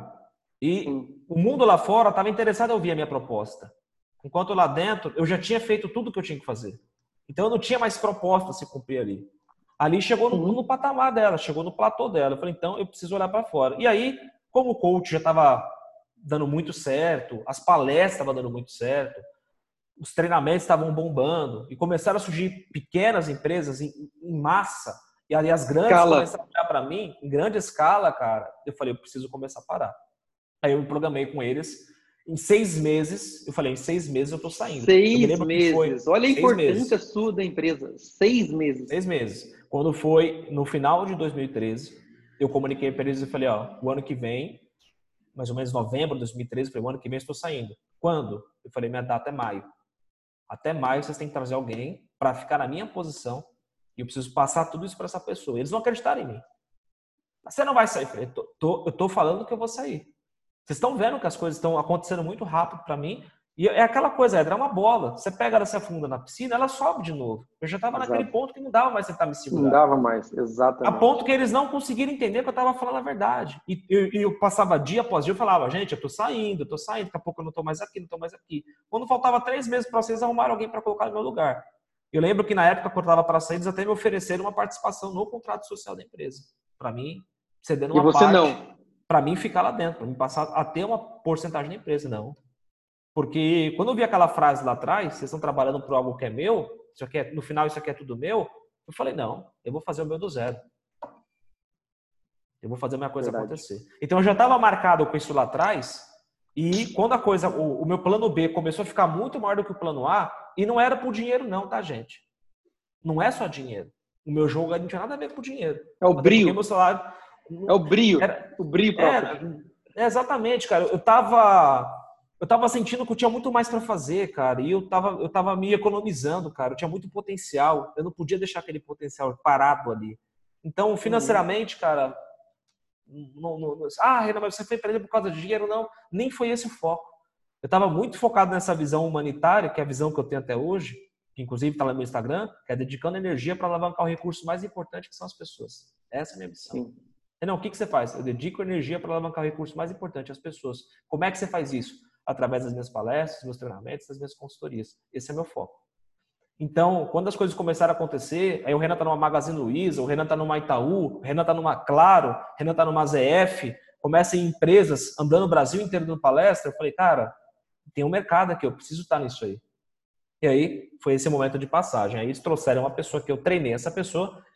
E Sim. o mundo lá fora estava interessado em ouvir a minha proposta. Enquanto lá dentro, eu já tinha feito tudo o que eu tinha que fazer. Então, eu não tinha mais proposta a se cumprir ali. Ali chegou no, no Uhum. patamar dela, chegou no platô dela. Eu falei, então, eu preciso olhar para fora. E aí, como o coach já estava dando muito certo, as palestras estavam dando muito certo, os treinamentos estavam bombando, e começaram a surgir pequenas empresas em, em massa, e ali as grandes Escala. começaram a olhar para mim, em grande escala, cara. Eu falei, eu preciso começar a parar. Aí eu me programei com eles. Em seis meses, eu falei, em seis meses eu tô saindo. Eu me Seis lembro que foi meses. Olha a seis importância meses. sua da empresa. Seis meses. Seis meses. Quando foi no final de dois mil e treze, eu comuniquei para eles e falei, ó, o ano que vem, mais ou menos novembro de dois mil e treze, eu falei, o ano que vem eu estou saindo. Quando? Eu falei, minha data é maio. Até maio vocês têm que trazer alguém para ficar na minha posição e eu preciso passar tudo isso para essa pessoa. Eles não acreditaram em mim. Você não vai sair. Eu falei, tô, tô, eu tô falando que eu vou sair. Vocês estão vendo que as coisas estão acontecendo muito rápido para mim. E é aquela coisa, Edra, é uma bola. Você pega ela, se afunda na piscina, ela sobe de novo. Eu já estava naquele Exato. ponto que não dava mais tentar me Não segurar. dava mais. A ponto Exatamente. que eles não conseguiram entender que eu estava falando a verdade. E eu, eu passava dia após dia, eu falava, gente, eu tô saindo, eu tô saindo, daqui a pouco eu não tô mais aqui, não tô mais aqui. Quando faltava três meses para vocês, arrumaram alguém para colocar no meu lugar. Eu lembro que na época, quando eu estava para sair, eles até me ofereceram uma participação no contrato social da empresa. Para mim, cedendo E uma você parte, não. para mim ficar lá dentro, para mim passar a ter uma porcentagem da empresa, não. Porque quando eu vi aquela frase lá atrás, vocês estão trabalhando por algo que é meu, isso aqui é, no final isso aqui é tudo meu, eu falei, não, eu vou fazer o meu do zero. Eu vou fazer a minha coisa Verdade. acontecer. Então eu já estava marcado com isso lá atrás, e quando a coisa, o, o meu plano B começou a ficar muito maior do que o plano A, e não era por dinheiro não, tá, gente? Não é só dinheiro. O meu jogo não tinha nada a ver com dinheiro. É o Até porque meu brio. salário É o brio. era, O brio próprio. era é, exatamente, cara. Eu tava eu tava sentindo que eu tinha muito mais para fazer, cara, e eu tava eu tava me economizando, cara. Eu tinha muito potencial. Eu não podia deixar aquele potencial parado ali. Então, Uhum. financeiramente, cara, não, não, não, ah, Renan, mas você foi perder por causa de dinheiro? Não, nem foi esse o foco. Eu estava muito focado nessa visão humanitária, que é a visão que eu tenho até hoje, que inclusive está lá no meu Instagram, que é dedicando energia para alavancar o recurso mais importante, que são as pessoas. Essa é a minha missão. Sim. Não, o que, que você faz? Eu dedico energia para alavancar o recurso mais importante, as pessoas. Como é que você faz isso? Através das minhas palestras, dos meus treinamentos, das minhas consultorias. Esse é meu foco. Então, quando as coisas começaram a acontecer, aí o Renan tá numa Magazine Luiza, o Renan tá numa Itaú, o Renan tá numa Claro, o Renan tá numa Z F, começa em empresas, andando o Brasil inteiro dando palestra, eu falei, cara, tem um mercado aqui, eu preciso estar nisso aí. E aí, foi esse momento de passagem. Aí eles trouxeram uma pessoa que eu treinei essa pessoa,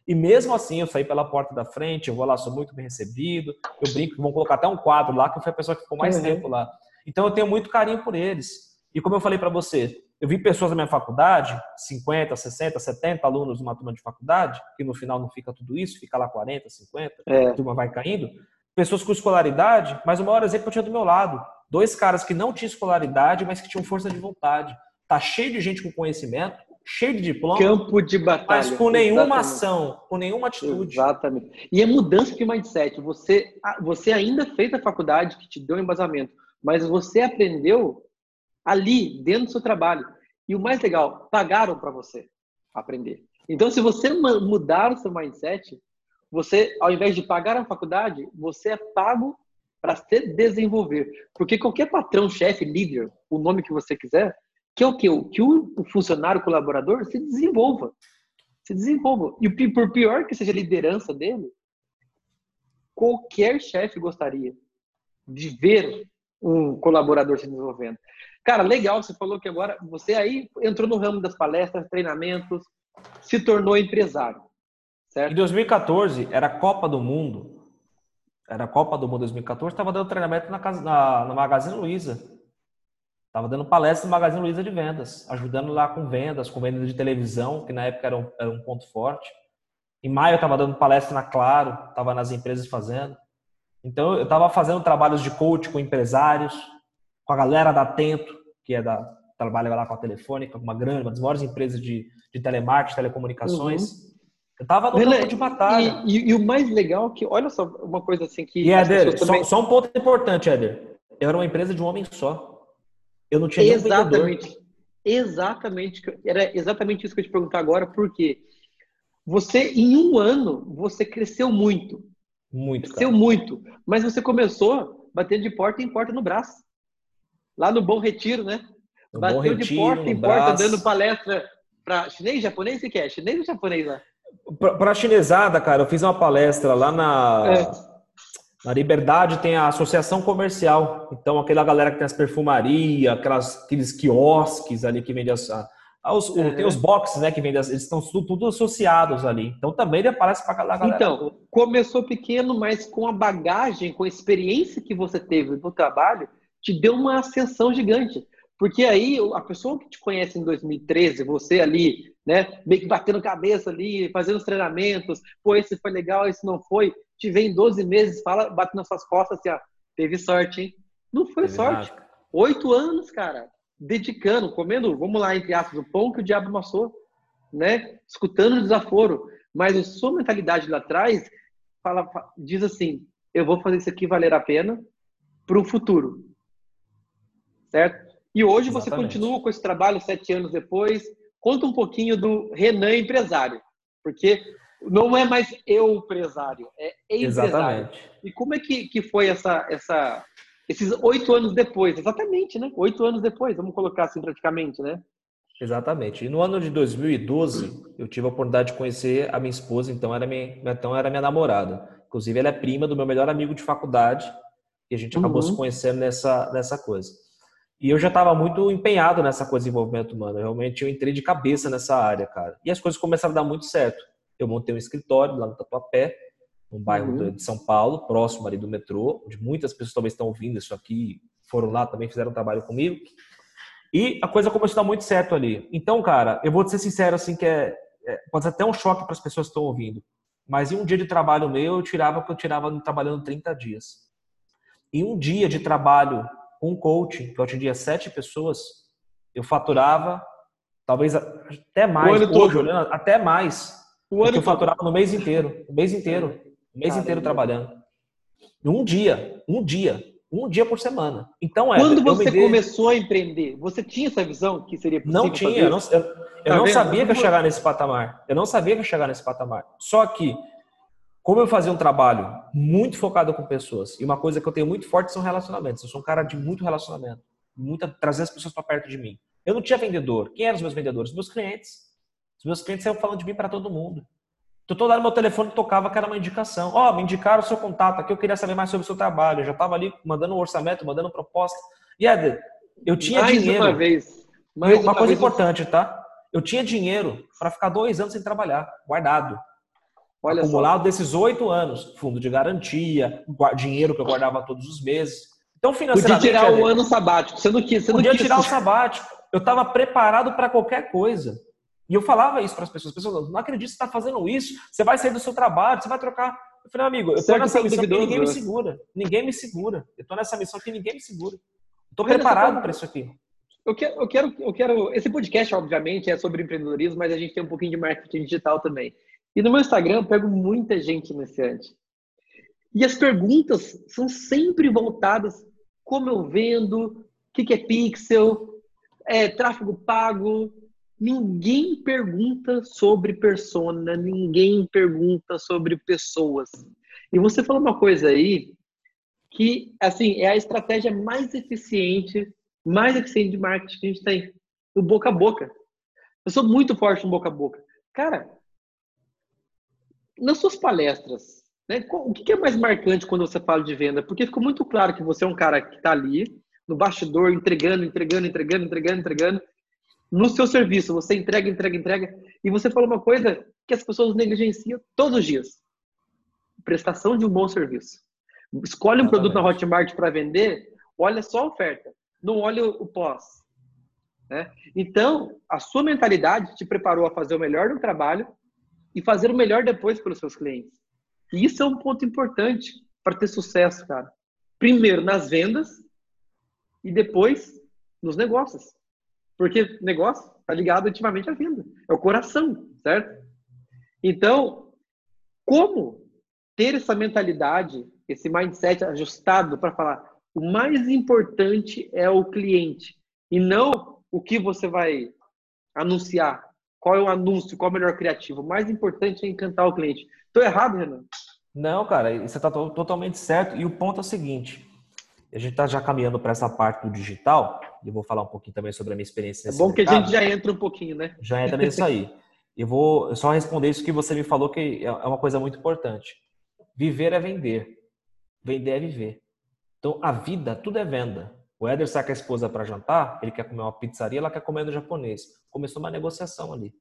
E mesmo assim, eu saí pela porta da frente, eu vou lá, sou muito bem recebido, eu brinco que vão colocar até um quadro lá, que eu fui a pessoa que ficou mais Uhum. tempo lá. Então, eu tenho muito carinho por eles. E como eu falei para você, eu vi pessoas na minha faculdade, cinquenta, sessenta, setenta alunos numa turma de faculdade, que no final não fica tudo isso, fica lá quarenta, cinquenta, É. a turma vai caindo. Pessoas com escolaridade, mas o maior exemplo eu tinha do meu lado. Dois caras que não tinham escolaridade, mas que tinham força de vontade. Tá cheio de gente com conhecimento, cheio de diploma, Campo de batalha. mas com nenhuma Exatamente. ação, com nenhuma atitude. Exatamente. E é mudança de mindset. Você, você ainda fez a faculdade que te deu embasamento, mas você aprendeu ali, dentro do seu trabalho. E o mais legal, pagaram para você aprender. Então, se você mudar o seu mindset, você, ao invés de pagar a faculdade, você é pago para se desenvolver. Porque qualquer patrão, chefe, líder, o nome que você quiser, que é o quê? Que o funcionário, o colaborador, se desenvolva. Se desenvolva. E por pior que seja a liderança dele, qualquer chefe gostaria de ver um colaborador se desenvolvendo. Cara, legal, você falou que agora você aí entrou no ramo das palestras, treinamentos, se tornou empresário, certo? Em dois mil e quatorze, era a Copa do Mundo. Era a Copa do Mundo dois mil e quatorze, estava dando treinamento na, casa, na, na Magazine Luiza. Estava dando palestra no Magazine Luiza de vendas, ajudando lá com vendas, com vendas de televisão, que na época era um, era um ponto forte. Em maio eu estava dando palestra na Claro, estava nas empresas fazendo. Então eu estava fazendo trabalhos de coach com empresários, com a galera da Atento, que é da, trabalha lá com a Telefônica, uma grande, uma das maiores empresas de, de telemarketing, telecomunicações. Uhum. Eu estava no Renan, campo de batalha. E, e, e o mais legal é que, olha só, uma coisa assim que... E, Éder, também... só, só um ponto importante, Éder. Eu era uma empresa de um homem só. Eu não tinha nenhum vendedor. Exatamente. Exatamente. Era exatamente isso que eu ia te perguntar agora, porque você, em um ano, você cresceu muito. Muito, Cresceu cara. muito. Mas você começou batendo de porta em porta no braço. Lá no Bom Retiro, né? No Bateu Bom Retiro, de porta em braço. porta, dando palestra para chinês, japonês, o que é? Chinês ou japonês lá? Para a chinesada, cara, eu fiz uma palestra lá na... É. Na Liberdade tem a associação comercial. Então, aquela galera que tem as perfumarias, aquelas, aqueles quiosques ali que vendem as... as uhum. Tem os boxes, né, que vendem as, eles estão tudo, tudo associados ali. Então, também ele aparece para aquela galera. Então, toda. Começou pequeno, mas com a bagagem, com a experiência que você teve no trabalho, te deu uma ascensão gigante. Porque aí, a pessoa que te conhece em dois mil e treze, você ali, né, meio que batendo cabeça ali, fazendo os treinamentos, pô, esse foi legal, esse não foi, te vem em doze meses, fala, bate nas suas costas assim, ó, teve sorte, hein? Não foi teve sorte. Nada. Oito anos, cara, dedicando, comendo, vamos lá, entre aspas, o pão que o diabo amassou, né? Escutando o desaforo. Mas a sua mentalidade lá atrás fala, diz assim, eu vou fazer isso aqui valer a pena para o futuro. Certo? E hoje Exatamente. Você continua com esse trabalho sete anos depois. Conta um pouquinho do Renan empresário. Porque não é mais eu empresário, é empresário. Exatamente. E como é que, que foi essa, essa, esses oito anos depois? Exatamente, né? Oito anos depois, vamos colocar assim praticamente, né? Exatamente. E no ano de dois mil e doze, eu tive a oportunidade de conhecer a minha esposa, então era minha, então era minha namorada. Inclusive, ela é prima do meu melhor amigo de faculdade, e a gente acabou uhum. se conhecendo nessa, nessa coisa. E eu já estava muito empenhado nessa coisa de desenvolvimento humano. Realmente, eu entrei de cabeça nessa área, cara. E as coisas começaram a dar muito certo. Eu montei um escritório lá no Tatuapé, num bairro uhum. de São Paulo, próximo ali do metrô, onde muitas pessoas talvez estão ouvindo isso aqui, foram lá também, fizeram um trabalho comigo. E a coisa começou a dar muito certo ali. Então, cara, eu vou te ser sincero, assim, que é, é pode ser até um choque para as pessoas que estão ouvindo. Mas em um dia de trabalho meu, eu tirava o que eu tirava trabalhando trinta dias. Em um dia de trabalho com coaching, que eu atendia sete pessoas, eu faturava talvez até mais, hoje, olhando, até mais, o ano que eu faturava todo. no mês inteiro. O mês inteiro. O mês Caramba. inteiro trabalhando. Um dia, um dia. Um dia por semana. Então, Quando é, você dei... começou a empreender, você tinha essa visão que seria possível Não tinha. fazer Eu não, eu, eu tá não vendo? sabia que eu ia chegar nesse patamar. Eu não sabia que eu ia chegar nesse patamar. Só que, como eu fazia um trabalho muito focado com pessoas, e uma coisa que eu tenho muito forte são relacionamentos. Eu sou um cara de muito relacionamento. Muita, trazer as pessoas para perto de mim. Eu não tinha vendedor. Quem eram os meus vendedores? Os meus clientes. Os meus clientes saíam falando de mim para todo mundo. Então, toda hora meu telefone tocava que era uma indicação. Ó, oh, me indicaram o seu contato aqui, eu queria saber mais sobre o seu trabalho. Eu já estava ali mandando um orçamento, mandando proposta. E, Éder, eu tinha mais dinheiro. Uma vez. Mais uma, uma coisa vez importante, eu... tá? Eu tinha dinheiro para ficar dois anos sem trabalhar, guardado. Olha acumulado só. desses oito anos. Fundo de garantia, dinheiro que eu guardava todos os meses. Então, financeiramente... Podia tirar o ano sabático. Você não quis. Você não podia quis... tirar o sabático. Eu estava preparado para qualquer coisa. E eu falava isso para as pessoas. As pessoas, não acredito que você está fazendo isso. Você vai sair do seu trabalho, você vai trocar... Eu falei, amigo, eu estou nessa missão que ninguém me segura. Ninguém me segura. Eu estou nessa missão que ninguém me segura. Estou preparado para isso aqui. Eu quero, eu, quero, eu quero... Esse podcast, obviamente, é sobre empreendedorismo, mas a gente tem um pouquinho de marketing digital também. E no meu Instagram, eu pego muita gente iniciante. E as perguntas são sempre voltadas: como eu vendo, o que, que é pixel, é, tráfego pago. Ninguém pergunta sobre persona, ninguém pergunta sobre pessoas. E você falou uma coisa aí que, assim, é a estratégia mais eficiente, mais eficiente de marketing que a gente tem, o boca a boca. Eu sou muito forte no boca a boca. Cara, nas suas palestras, né, o que é mais marcante quando você fala de venda? Porque ficou muito claro que você é um cara que está ali, no bastidor, entregando, entregando, entregando, entregando, entregando. No seu serviço, você entrega, entrega, entrega. E você falou uma coisa que as pessoas negligenciam todos os dias. Prestação de um bom serviço. Escolhe um Exatamente. produto na Hotmart para vender, olha só a oferta, não olha o pós. Né? Então, a sua mentalidade te preparou a fazer o melhor do trabalho e fazer o melhor depois pelos seus clientes. E isso é um ponto importante para ter sucesso, cara. Primeiro nas vendas e depois nos negócios. Porque negócio está ligado intimamente à venda. É o coração, certo? Então, como ter essa mentalidade, esse mindset ajustado para falar o mais importante é o cliente e não o que você vai anunciar. Qual é o anúncio, qual é o melhor criativo. O mais importante é encantar o cliente. Estou errado, Renan? Não, cara, você está totalmente certo. E o ponto é o seguinte, a gente está já caminhando para essa parte do digital, e eu vou falar um pouquinho também sobre a minha experiência nesse mercado. É bom que a gente já entra um pouquinho, né? Já entra nisso aí. Eu vou só responder isso que você me falou, que é uma coisa muito importante. Viver é vender. Vender é viver. Então, a vida, tudo é venda. O Éder sai com a esposa para jantar, ele quer comer uma pizzaria, ela quer comer no japonês. Começou uma negociação ali,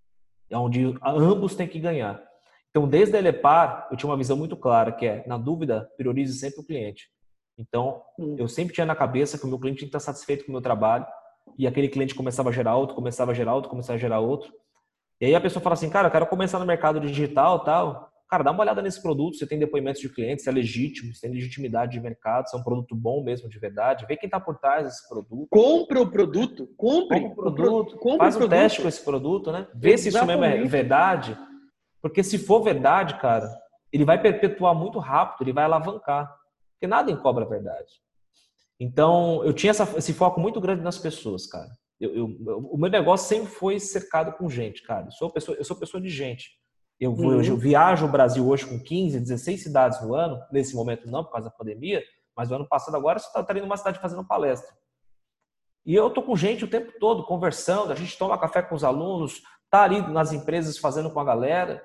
onde ambos têm que ganhar. Então, desde a Elepar, eu tinha uma visão muito clara, que é, na dúvida, priorize sempre o cliente. Então, eu sempre tinha na cabeça que o meu cliente tinha que estar satisfeito com o meu trabalho, e aquele cliente começava a gerar outro, começava a gerar outro, começava a gerar outro. E aí a pessoa fala assim, cara, eu quero começar no mercado digital e tal. Cara, dá uma olhada nesse produto, você tem depoimentos de clientes, se é legítimo, se tem legitimidade de mercado, se é um produto bom mesmo de verdade, vê quem está por trás desse produto. Compre o produto, compre, compre o produto, compre faz o um produto. teste com esse produto, né? Vê se isso mesmo é verdade, porque se for verdade, cara, ele vai perpetuar muito rápido, ele vai alavancar, porque nada encobre a verdade. Então, eu tinha essa, esse foco muito grande nas pessoas, cara. Eu, eu, o meu negócio sempre foi cercado com gente, cara. Eu sou pessoa, eu sou pessoa de gente. Eu, vou, uhum. eu viajo o Brasil hoje com quinze, dezesseis cidades no ano. Nesse momento não, por causa da pandemia. Mas no ano passado agora, eu estaria numa cidade fazendo palestra. E eu tô com gente o tempo todo, conversando. A gente toma café com os alunos, tá ali nas empresas fazendo com a galera.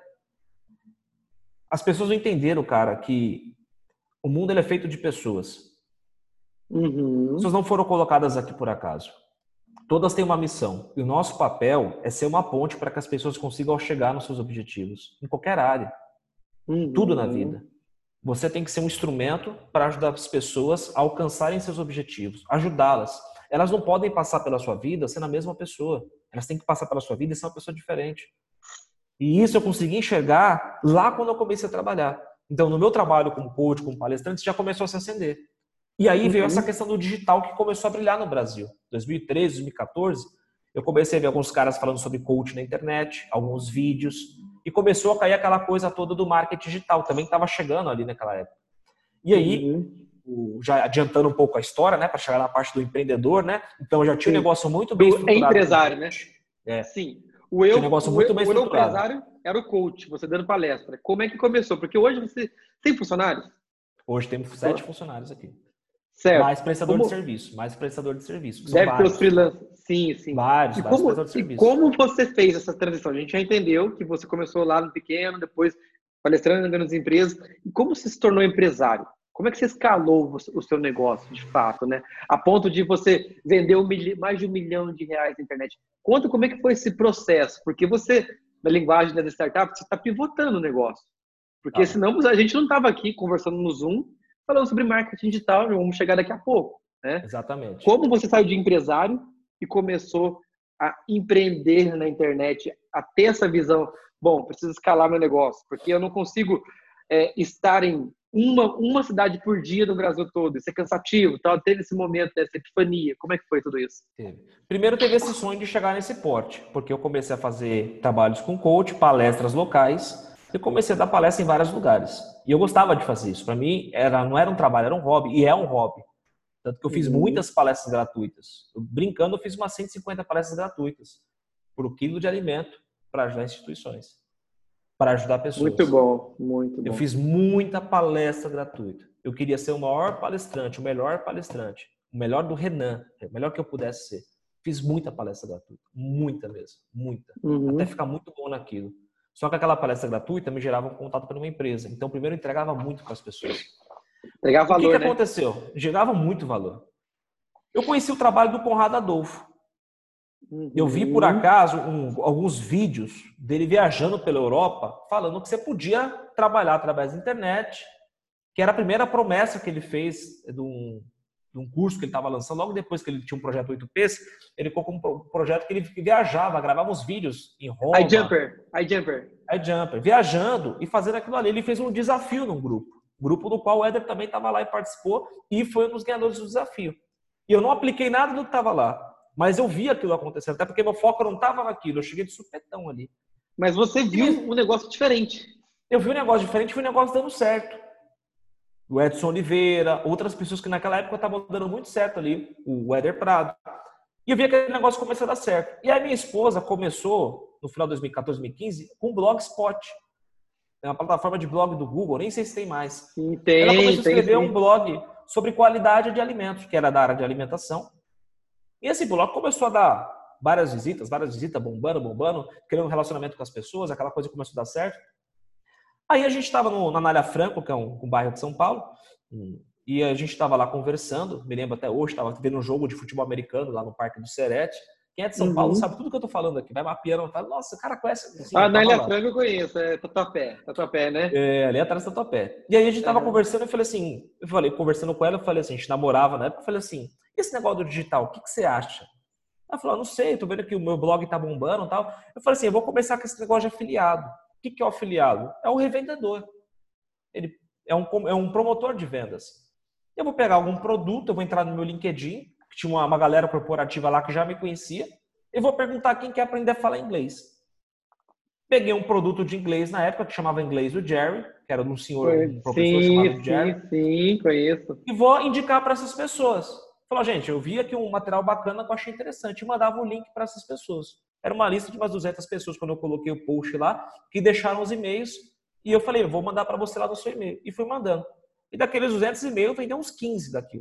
As pessoas não entenderam, cara, que o mundo ele é feito de pessoas. Uhum. As pessoas não foram colocadas aqui por acaso. Todas têm uma missão. E o nosso papel é ser uma ponte para que as pessoas consigam chegar nos seus objetivos. Em qualquer área. Uhum. Tudo na vida. Você tem que ser um instrumento para ajudar as pessoas a alcançarem seus objetivos. Ajudá-las. Elas não podem passar pela sua vida sendo a mesma pessoa. Elas têm que passar pela sua vida e ser uma pessoa diferente. E isso eu consegui enxergar lá quando eu comecei a trabalhar. Então, no meu trabalho como coach, como palestrante, já começou a se acender. E aí veio uhum. essa questão do digital que começou a brilhar no Brasil. dois mil e treze, dois mil e quatorze, eu comecei a ver alguns caras falando sobre coach na internet, alguns vídeos, e começou a cair aquela coisa toda do marketing digital, também estava chegando ali naquela época. E aí, uhum. já adiantando um pouco a história, né, para chegar na parte do empreendedor, né? Então eu já tinha Sim. um negócio muito bem estruturado. É empresário, né? É. Sim. O eu, tinha um negócio muito o, bem o estruturado. empresário era o coach, você dando palestra. Como é que começou? Porque hoje você tem funcionários? Hoje temos sete funcionários aqui. Certo. Mais prestador como... de serviço, mais prestador de serviço. Deve vários. ter os freelancers. Sim, sim. Vários, e vários como, prestadores de e serviço. como você fez essa transição? A gente já entendeu que você começou lá no pequeno, depois palestrando nas empresas. E como você se tornou empresário? Como é que você escalou o seu negócio, de fato, né? A ponto de você vender um milho, mais de um milhão de reais na internet. Conta como é que foi esse processo, porque você da linguagem das startups, você está pivotando o negócio. Porque Tá. senão a gente não estava aqui conversando no Zoom, falando sobre marketing digital, vamos chegar daqui a pouco, né? Exatamente. Como você saiu de empresário e começou a empreender na internet, a ter essa visão, bom, preciso escalar meu negócio, porque eu não consigo é, estar em uma, uma cidade por dia no Brasil todo, isso é cansativo, tal. Teve esse momento, essa epifania, como é que foi tudo isso? Teve. Primeiro teve esse sonho de chegar nesse porte, porque eu comecei a fazer trabalhos com coach, palestras locais, e comecei a dar palestra em vários lugares. E eu gostava de fazer isso. Para mim, era, não era um trabalho, era um hobby, e é um hobby. Tanto que eu fiz uhum. muitas palestras gratuitas. Eu, brincando, eu fiz umas cento e cinquenta palestras gratuitas por um quilo de alimento para ajudar instituições, para ajudar pessoas. Muito bom, muito bom. Eu fiz muita palestra gratuita. Eu queria ser o maior palestrante, o melhor palestrante, o melhor do Renan, o melhor que eu pudesse ser. Fiz muita palestra gratuita, muita mesmo, muita. Uhum. Até ficar muito bom naquilo. Só que aquela palestra gratuita me gerava um contato para uma empresa. Então, primeiro, eu entregava muito para as pessoas. Entregar valor, o que, que né? aconteceu? Gerava muito valor. Eu conheci o trabalho do Conrado Adolfo. Uhum. Eu vi, por acaso, um, alguns vídeos dele viajando pela Europa, falando que você podia trabalhar através da internet, que era a primeira promessa que ele fez de um, de um curso que ele estava lançando. Logo depois que ele tinha um projeto oito P's, ele colocou um projeto que ele viajava, gravava uns vídeos em Roma. iJumper, iJumper. iJumper, viajando e fazendo aquilo ali. Ele fez um desafio num grupo. Grupo do qual o Éder também estava lá e participou e foi um dos ganhadores do desafio. E eu não apliquei nada do que estava lá, mas eu vi aquilo acontecendo, até porque meu foco não estava naquilo, eu cheguei de supetão ali. Mas você viu e, um negócio diferente. Eu vi um negócio diferente, vi um negócio dando certo. O Edson Oliveira, outras pessoas que naquela época estavam dando muito certo ali, o Éder Prado. E eu vi aquele negócio começar a dar certo. E a minha esposa começou, no final de dois mil e quatorze, dois mil e quinze, com o Blogspot. É uma plataforma de blog do Google, nem sei se tem mais. Sim, tem, ela começou a escrever tem, um blog sobre qualidade de alimentos, que era da área de alimentação. E esse blog começou a dar várias visitas, várias visitas, bombando, bombando, criando um relacionamento com as pessoas, aquela coisa começou a dar certo. Aí a gente estava na Anália Franco, que é um, um bairro de São Paulo, e a gente estava lá conversando, me lembro até hoje, estava vendo um jogo de futebol americano lá no Parque do Serete. Quem é de São uhum. Paulo sabe tudo que eu tô falando aqui. Vai mapeando, fala, nossa, o cara conhece. Assim, a Anália Franco eu conheço, é Tatuapé, Tatuapé, né? É, ali atrás do Tatuapé. E aí a gente tava uhum. conversando, eu falei assim, eu falei, conversando com ela, eu falei assim, a gente namorava na época, eu falei assim, esse negócio do digital, o que, que você acha? Ela falou, não sei, eu tô vendo que o meu blog tá bombando e tal. Eu falei assim, eu vou começar com esse negócio de afiliado. O que, que é o afiliado? É o revendedor. Ele é um, é um promotor de vendas. Eu vou pegar algum produto, eu vou entrar no meu LinkedIn, que tinha uma, uma galera corporativa lá que já me conhecia, e vou perguntar quem quer aprender a falar inglês. Peguei um produto de inglês na época, que chamava inglês o Jerry, que era de um senhor, um professor sim, chamado Jerry. Sim, sim, conheço. E vou indicar para essas pessoas. Falou, gente, eu vi aqui um material bacana que eu achei interessante. E mandava o link para essas pessoas. Era uma lista de umas duzentas pessoas, quando eu coloquei o post lá, que deixaram os e-mails. E eu falei, eu vou mandar para você lá no seu e-mail. E fui mandando. E daqueles duzentos e-mails, vendeu uns quinze daquilo.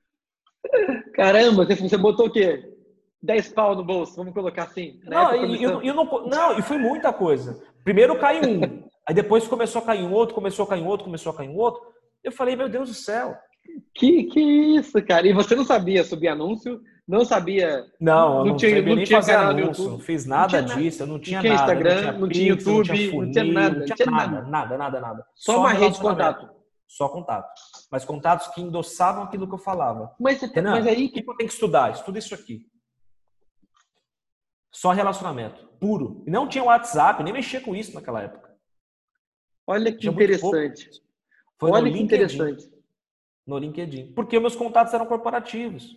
Caramba, você botou o quê? dez pau no bolso, vamos colocar assim. Não, e, eu, eu não, não, e foi muita coisa. Primeiro caiu um, aí depois começou a cair um outro, começou a cair um outro, começou a cair um outro. Eu falei, meu Deus do céu. Que que isso, cara? E você não sabia subir anúncio? Não sabia? Não, eu não, tinha, não nem tinha fazer anúncio, não fiz nada não disso, eu não tinha, não tinha nada. Instagram, não tinha, não tinha Pix, YouTube, não tinha funil, não tinha nada, não tinha, tinha nada, nada, nada, nada, nada. Só, Só uma rede de contato. Só contato. Mas contatos que endossavam aquilo que eu falava. Mas, você, Renan, mas aí que eu tenho que estudar? Estuda isso aqui. Só relacionamento, puro. E não tinha WhatsApp, nem mexia com isso naquela época. Olha que interessante. Foi Olha no que LinkedIn, interessante. No LinkedIn. Porque meus contatos eram corporativos.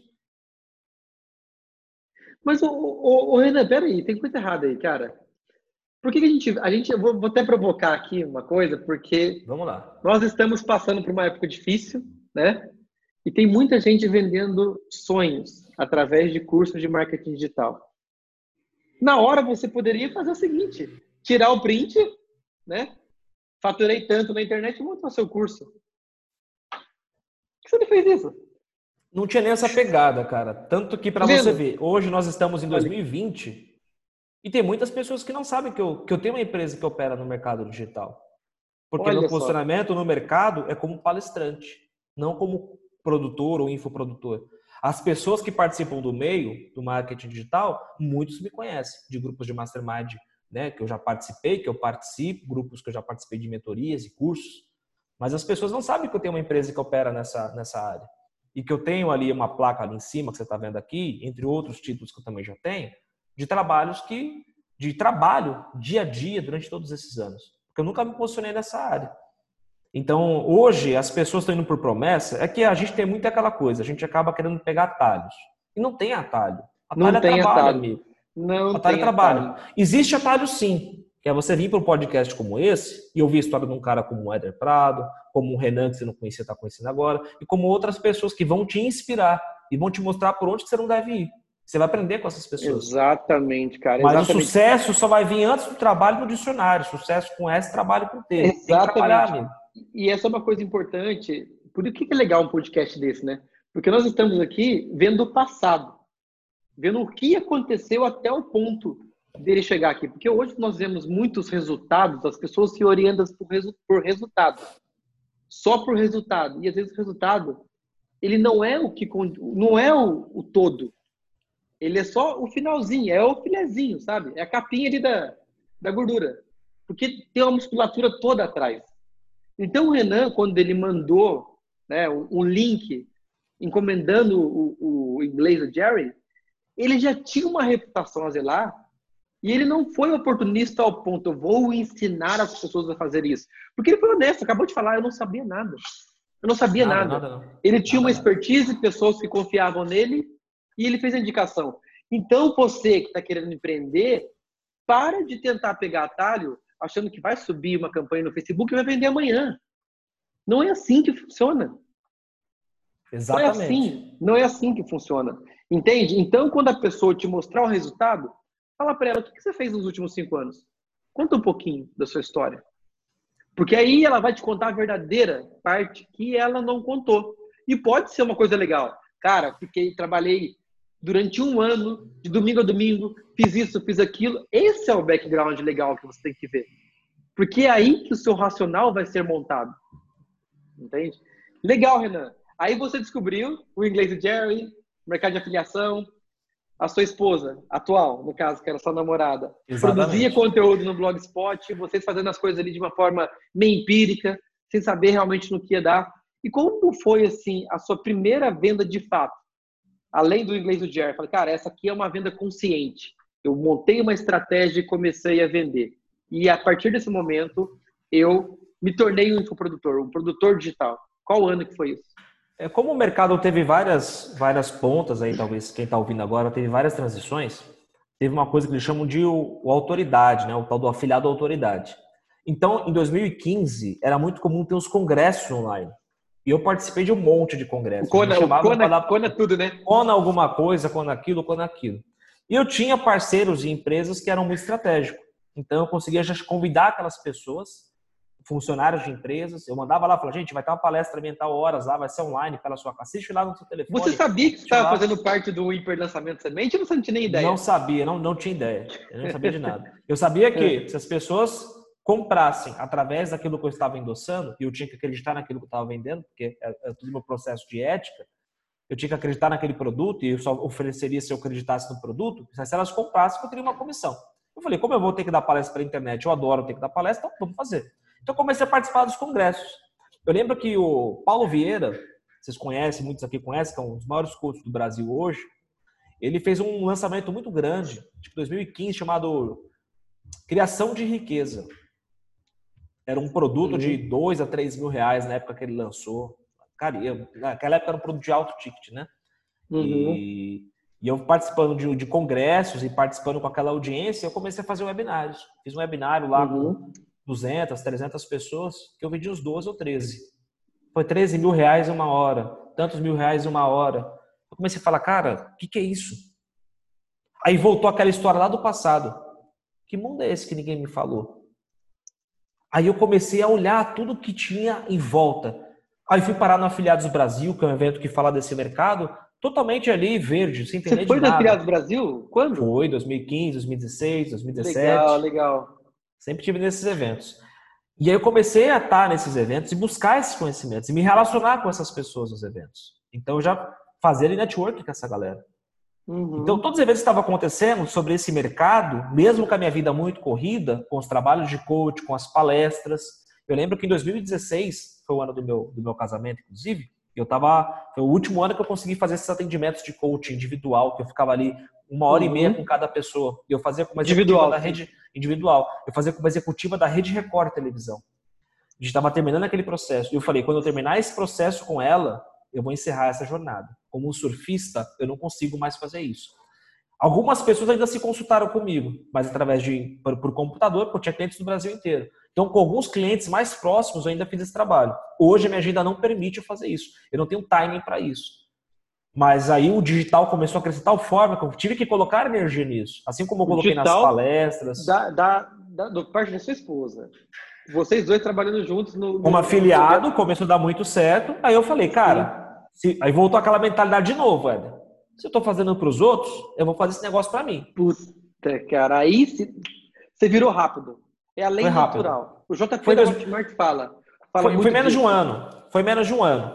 Mas, ô, ô, ô, Renan, peraí, tem coisa errada aí, cara. Por que, que a gente... A gente eu vou, vou até provocar aqui uma coisa, porque... Vamos lá. Nós estamos passando por uma época difícil, né? E tem muita gente vendendo sonhos através de cursos de marketing digital. Na hora você poderia fazer o seguinte, tirar o print, né? Faturei tanto na internet e montar o seu curso. Por que você não fez isso? Não tinha nem essa pegada, cara. Tanto que para você ver, hoje nós estamos em dois mil e vinte e tem muitas pessoas que não sabem que eu, que eu tenho uma empresa que opera no mercado digital. Porque Olha meu posicionamento só. no mercado é como palestrante, não como produtor ou infoprodutor. As pessoas que participam do meio, do marketing digital, muitos me conhecem, de grupos de mastermind né, que eu já participei, que eu participo, grupos que eu já participei de mentorias e cursos, mas as pessoas não sabem que eu tenho uma empresa que opera nessa, nessa área. E que eu tenho ali uma placa ali em cima, que você está vendo aqui, entre outros títulos que eu também já tenho, de trabalhos que, de trabalho dia a dia durante todos esses anos. Porque eu nunca me posicionei nessa área. Então, hoje, as pessoas estão indo por promessa, é que a gente tem muito aquela coisa, a gente acaba querendo pegar atalhos. E não tem atalho. Atalho Não é tem trabalho, atalho. amigo. Não Atalho é tem trabalho. atalho. Existe atalho sim, que é você vir para um podcast como esse e ouvir a história de um cara como o Éder Prado, como o Renan, que você não conhecia, está conhecendo agora, e como outras pessoas que vão te inspirar e vão te mostrar por onde que você não deve ir. Você vai aprender com essas pessoas. Exatamente, cara. Mas Exatamente. o sucesso só vai vir antes do trabalho no dicionário. Sucesso com S, trabalho com T. Exatamente. Tem que trabalhar, amigo. E essa é uma coisa importante. Por que é legal um podcast desse, né? Porque nós estamos aqui vendo o passado. Vendo o que aconteceu até o ponto dele chegar aqui. Porque hoje nós vemos muitos resultados, as pessoas se orientam por, resu por resultado. Só por resultado. E às vezes o resultado, ele não é o que não é o, o todo. Ele é só o finalzinho, é o filezinho, sabe? É a capinha ali da, da gordura. Porque tem uma musculatura toda atrás. Então o Renan, quando ele mandou, né, um, um link encomendando o, o inglês do Jerry, ele já tinha uma reputação a zelar e ele não foi oportunista ao ponto, eu vou ensinar as pessoas a fazer isso. Porque ele foi honesto, acabou de falar, eu não sabia nada. Eu não sabia nada. Nada, nada não. Ele tinha nada, uma expertise, nada. Pessoas que confiavam nele e ele fez a indicação. Então você que está querendo empreender, para de tentar pegar atalho achando que vai subir uma campanha no Facebook e vai vender amanhã. Não é assim que funciona. Exatamente. Não é assim, não é assim que funciona. Entende? Então, quando a pessoa te mostrar o resultado, fala para ela, o que você fez nos últimos cinco anos? Conta um pouquinho da sua história. Porque aí ela vai te contar a verdadeira parte que ela não contou. E pode ser uma coisa legal. Cara, fiquei, trabalhei durante um ano, de domingo a domingo, fiz isso, fiz aquilo. Esse é o background legal que você tem que ver. Porque é aí que o seu racional vai ser montado. Entende? Legal, Renan. Aí você descobriu o inglês do Jerry, o mercado de afiliação, a sua esposa atual, no caso, que era sua namorada, Exatamente. Produzia conteúdo no Blogspot, vocês fazendo as coisas ali de uma forma meio empírica, sem saber realmente no que ia dar. E como foi, assim, a sua primeira venda de fato? Além do inglês do Jerry, falei, cara, essa aqui é uma venda consciente. Eu montei uma estratégia e comecei a vender. E a partir desse momento, eu me tornei um infoprodutor, um produtor digital. Qual ano que foi isso? É, como o mercado teve várias, várias pontas aí, talvez quem está ouvindo agora, teve várias transições, teve uma coisa que eles chamam de o, o autoridade, né? O tal do afiliado autoridade. Então, em dois mil e quinze, era muito comum ter os congressos online. E eu participei de um monte de congressos. O Kona, o Kona, dar... Kona tudo, né? Kona alguma coisa, Kona aquilo, Kona aquilo. E eu tinha parceiros e empresas que eram muito estratégicos. Então, eu conseguia já convidar aquelas pessoas, funcionários de empresas, eu mandava lá, falava, gente, vai ter uma palestra minha tal horas lá, vai ser online, pela sua casa, assiste lá no seu telefone. Você sabia que você estava fazendo parte do hiper lançamento semente ou você não tinha nem ideia? Não sabia, não, não tinha ideia, eu não sabia de nada. Eu sabia que se as pessoas comprassem através daquilo que eu estava endossando, e eu tinha que acreditar naquilo que eu estava vendendo, porque é, é tudo meu processo de ética, eu tinha que acreditar naquele produto, e eu só ofereceria se eu acreditasse no produto, se elas comprassem, eu teria uma comissão. Eu falei, como eu vou ter que dar palestra pela internet, eu adoro ter que dar palestra, então vamos fazer. Então, comecei a participar dos congressos. Eu lembro que o Paulo Vieira, vocês conhecem, muitos aqui conhecem, que é um dos maiores coaches do Brasil hoje, ele fez um lançamento muito grande, tipo dois mil e quinze, chamado Criação de Riqueza. Era um produto uhum. de dois a três mil reais na época que ele lançou. Cara, eu, naquela época era um produto de alto ticket, né? Uhum. E, e eu participando de, de congressos e participando com aquela audiência, eu comecei a fazer webinários. Fiz um webinário lá uhum. com duzentas, trezentas pessoas, que eu vendi uns doze ou treze. Foi treze mil reais em uma hora, tantos mil reais em uma hora. Eu comecei a falar, cara, o que, que é isso? Aí voltou aquela história lá do passado. Que mundo é esse que ninguém me falou? Aí eu comecei a olhar tudo que tinha em volta. Aí fui parar no Afiliados Brasil, que é um evento que fala desse mercado, totalmente ali verde, sem entender de nada. Você foi no Afiliados Brasil? Quando? Foi, dois mil e quinze, dois mil e dezesseis, dois mil e dezessete. Legal, legal. Sempre estive nesses eventos. E aí eu comecei a estar nesses eventos e buscar esses conhecimentos e me relacionar com essas pessoas nos eventos. Então eu já fazia network com essa galera. Uhum. Então, todos os eventos que estavam acontecendo sobre esse mercado, mesmo com a minha vida muito corrida, com os trabalhos de coach, com as palestras, eu lembro que em dois mil e dezesseis, foi o ano do meu, do meu casamento, inclusive, eu tava, foi o último ano que eu consegui fazer esses atendimentos de coaching individual, que eu ficava ali uma hora Uhum. e meia com cada pessoa. Eu fazia com uma Individual, executiva da rede individual. Eu fazia com uma executiva da Rede Record Televisão. A gente estava terminando aquele processo. E eu falei, quando eu terminar esse processo com ela, eu vou encerrar essa jornada. Como um surfista, eu não consigo mais fazer isso. Algumas pessoas ainda se consultaram comigo, mas através de por, por computador, porque eu tinha clientes do Brasil inteiro. Então, com alguns clientes mais próximos, eu ainda fiz esse trabalho. Hoje, a minha agenda não permite eu fazer isso. Eu não tenho timing para isso. Mas aí o digital começou a crescer de tal forma que eu tive que colocar energia nisso. Assim como eu coloquei nas palestras. Da, da, da, do parte da sua esposa. Vocês dois trabalhando juntos no... no como afiliado, no... começou a dar muito certo. Aí eu falei, cara, se... aí voltou aquela mentalidade de novo, Éder. Se eu tô fazendo para os outros, eu vou fazer esse negócio para mim. Puta, cara, aí se... você virou rápido. É a lei Foi rápido. natural. O J P foi da dois... Hotmart fala. fala foi, muito foi menos disso. de um ano. Foi menos de um ano.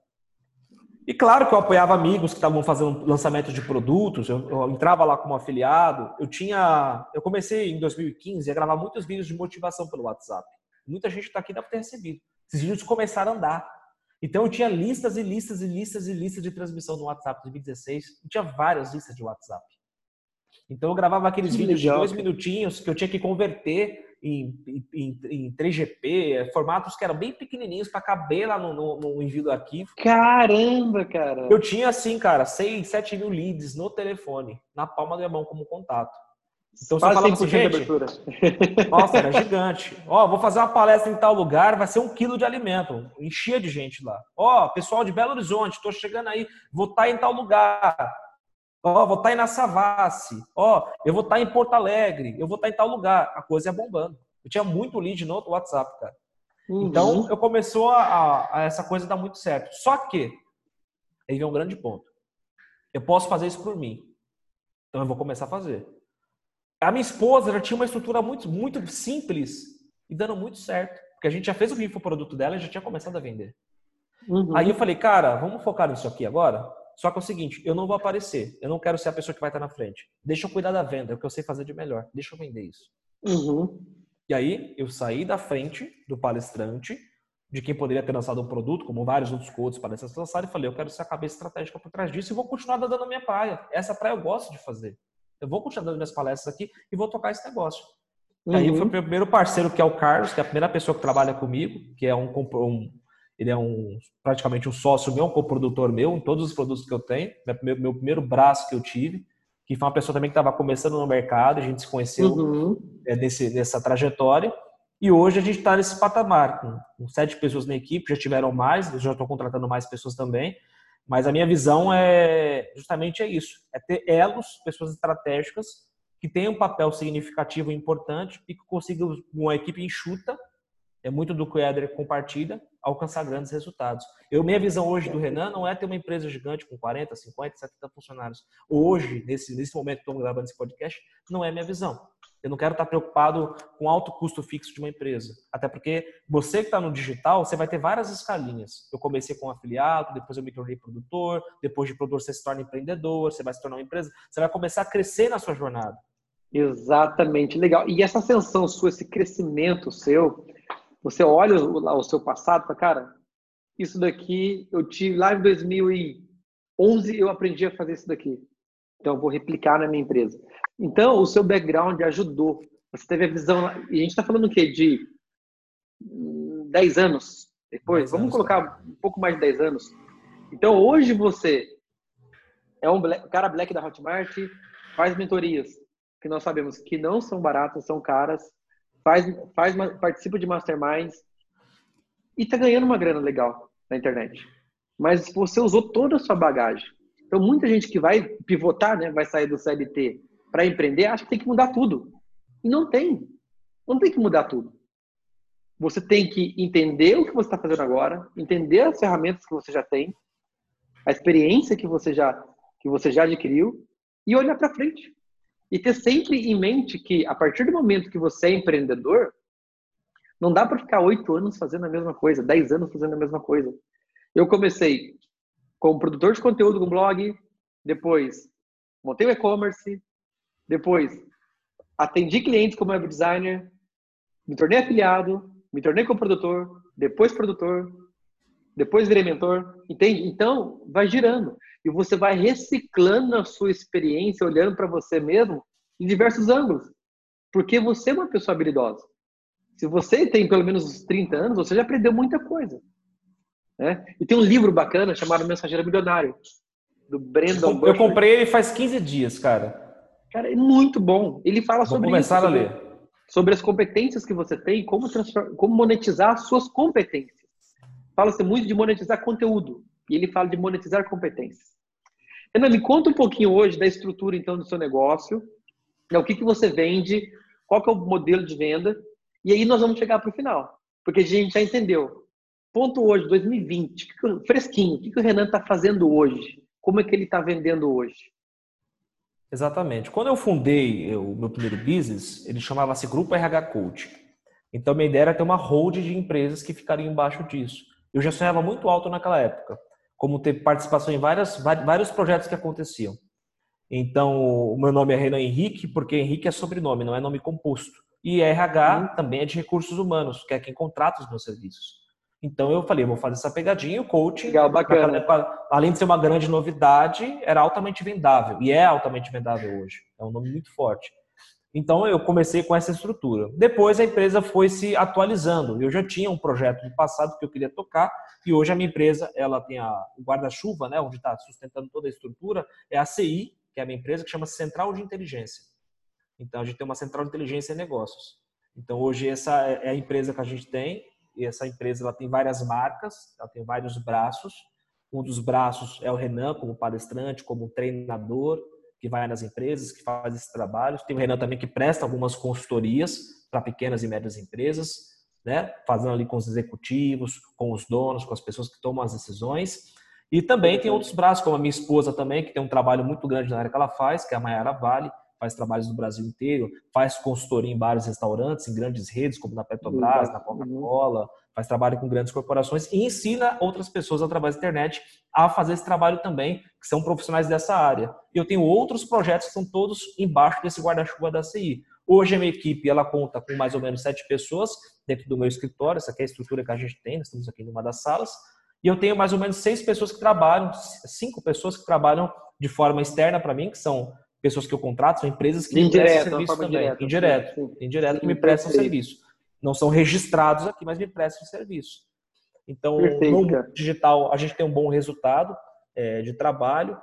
E claro que eu apoiava amigos que estavam fazendo lançamento de produtos, eu, eu entrava lá como afiliado, eu tinha, eu comecei em dois mil e quinze a gravar muitos vídeos de motivação pelo WhatsApp. Muita gente que está aqui deve ter recebido. Esses vídeos começaram a andar. Então eu tinha listas e listas e listas e listas de transmissão no WhatsApp de dois mil e dezesseis, eu tinha várias listas de WhatsApp. Então eu gravava aqueles Que vídeos legal, de dois cara. minutinhos que eu tinha que converter em, em, em três G P, formatos que eram bem pequenininhos para caber lá no, no, no envio do arquivo. Caramba, cara. Eu tinha assim, cara, seis, sete mil leads no telefone, na palma da minha mão como contato. Então você falava assim, gente, abertura. Nossa, era gigante. Ó, vou fazer uma palestra em tal lugar, vai ser um quilo de alimento. Enchia de gente lá. Ó, pessoal de Belo Horizonte, tô chegando aí, vou estar em tal lugar. Ó, vou estar aí na Savassi. Ó, eu vou estar em Porto Alegre, eu vou estar em tal lugar. A coisa é bombando. Eu tinha muito lead no WhatsApp, cara. Uhum. Então, eu começou a, a, a essa coisa dar muito certo. Só que, aí vem um grande ponto. Eu posso fazer isso por mim. Então, eu vou começar a fazer. A minha esposa já tinha uma estrutura muito, muito simples e dando muito certo. Porque a gente já fez o infoproduto dela e já tinha começado a vender. Uhum. Aí eu falei, cara, vamos focar nisso aqui agora? Só que é o seguinte, eu não vou aparecer. Eu não quero ser a pessoa que vai estar na frente. Deixa eu cuidar da venda, é o que eu sei fazer de melhor. Deixa eu vender isso. Uhum. E aí eu saí da frente do palestrante, de quem poderia ter lançado um produto, como vários outros coaches palestrantes lançaram, e falei, eu quero ser a cabeça estratégica por trás disso e vou continuar dando a minha praia. Essa praia eu gosto de fazer. Eu vou continuar dando minhas palestras aqui e vou tocar esse negócio. Uhum. E aí foi o meu primeiro parceiro, que é o Carlos, que é a primeira pessoa que trabalha comigo, que é um, um ele é um praticamente um sócio meu, um coprodutor meu em todos os produtos que eu tenho. Meu, meu primeiro braço que eu tive, que foi uma pessoa também que estava começando no mercado, a gente se conheceu uhum. é, nesse, nessa trajetória. E hoje a gente está nesse patamar, com, com sete pessoas na equipe, já tiveram mais, eu já estou contratando mais pessoas também. Mas a minha visão é justamente é isso, é ter elos, pessoas estratégicas que tenham um papel significativo e importante e que consigam, uma equipe enxuta, é muito do que o Éder compartilha, alcançar grandes resultados. Eu, minha visão hoje do Renan não é ter uma empresa gigante com quarenta, cinquenta, setenta funcionários. Hoje, nesse, nesse momento que estou gravando esse podcast, não é minha visão. Eu não quero estar preocupado com o alto custo fixo de uma empresa. Até porque você que está no digital, você vai ter várias escalinhas. Eu comecei com afiliado, depois eu me tornei produtor, depois de produtor você se torna empreendedor, você vai se tornar uma empresa. Você vai começar a crescer na sua jornada. Exatamente, legal. E essa ascensão sua, esse crescimento seu, você olha o, o seu passado e fala, cara, isso daqui eu tive lá em dois mil e onze, eu aprendi a fazer isso daqui. Então, eu vou replicar na minha empresa. Então, o seu background ajudou. Você teve a visão... E a gente está falando o quê? De dez anos depois? dez Vamos anos, colocar cara. um pouco mais de dez anos. Então, hoje você é um black, cara black da Hotmart, faz mentorias, que nós sabemos que não são baratas, são caras, faz, faz, participa de masterminds e está ganhando uma grana legal na internet. Mas você usou toda a sua bagagem. Então, muita gente que vai pivotar, né, vai sair do C L T para empreender, acha que tem que mudar tudo. E não tem. Não tem que mudar tudo. Você tem que entender o que você está fazendo agora, entender as ferramentas que você já tem, a experiência que você já, que você já adquiriu e olhar para frente. E ter sempre em mente que, a partir do momento que você é empreendedor, não dá para ficar oito anos fazendo a mesma coisa, dez anos fazendo a mesma coisa. Eu comecei como produtor de conteúdo com blog, depois montei o e-commerce, depois atendi clientes como web designer, me tornei afiliado, me tornei coprodutor, depois produtor, depois virei mentor, entende? Então, vai girando. E você vai reciclando a sua experiência, olhando para você mesmo em diversos ângulos. Porque você é uma pessoa habilidosa. Se você tem pelo menos uns trinta anos, você já aprendeu muita coisa. Né? E tem um livro bacana chamado Mensageiro Milionário, do Brandon Eu comprei ele faz quinze dias, cara. Cara, é muito bom. Ele fala Vou sobre começar isso. a Sobre, ler. sobre as competências que você tem, como, como monetizar as suas competências. Fala-se muito de monetizar conteúdo. E ele fala de monetizar competências. Renan, me conta um pouquinho hoje da estrutura, então, do seu negócio. Né, o que, que você vende, qual que é o modelo de venda. E aí nós vamos chegar para o final. Porque a gente já entendeu. Ponto hoje, dois mil e vinte, fresquinho. O que, que o Renan está fazendo hoje? Como é que ele está vendendo hoje? Exatamente. Quando eu fundei o meu primeiro business, ele chamava-se Grupo R H Coach. Então, minha ideia era ter uma hold de empresas que ficariam embaixo disso. Eu já sonhava muito alto naquela época, como ter participação em várias, vários projetos que aconteciam. Então, o meu nome é Renan Henrique, porque Henrique é sobrenome, não é nome composto. E R H uhum. também é de recursos humanos, que é quem contrata os meus serviços. Então, eu falei, eu vou fazer essa pegadinha, o coaching, legal, bacana. Época, além de ser uma grande novidade, era altamente vendável. E é altamente vendável hoje. É um nome muito forte. Então, eu comecei com essa estrutura. Depois, a empresa foi se atualizando. Eu já tinha um projeto no passado que eu queria tocar, e hoje a minha empresa, ela tem a, o guarda-chuva, né, onde está sustentando toda a estrutura, é a C I, que é a minha empresa, que chama Central de Inteligência. Então, a gente tem uma Central de Inteligência em Negócios. Então, hoje, essa é a empresa que a gente tem, e essa empresa ela tem várias marcas, ela tem vários braços. Um dos braços é o Renan, como palestrante, como treinador, que vai nas empresas, que faz esses trabalhos. Tem o Renan também que presta algumas consultorias para pequenas e médias empresas, né? Fazendo ali com os executivos, com os donos, com as pessoas que tomam as decisões. E também tem outros braços, como a minha esposa também, que tem um trabalho muito grande na área que ela faz, que é a Mayara Vale, faz trabalhos no Brasil inteiro, faz consultoria em vários restaurantes, em grandes redes, como na Petrobras, na Coca-Cola, faz trabalho com grandes corporações e ensina outras pessoas através da internet a fazer esse trabalho também, que são profissionais dessa área. E eu tenho outros projetos que são todos embaixo desse guarda-chuva da C I. Hoje a minha equipe ela conta com mais ou menos sete pessoas dentro do meu escritório, essa aqui é a estrutura que a gente tem, nós estamos aqui numa das salas, e eu tenho mais ou menos seis pessoas que trabalham, cinco pessoas que trabalham de forma externa para mim, que são pessoas que eu contrato, são empresas que me prestam serviço também. Indireta, indireto, sim, sim. indireto que me prestam serviço. Não são registrados aqui, mas me prestam serviço. Então, Perfeito, no mundo digital, a gente tem um bom resultado é, de trabalho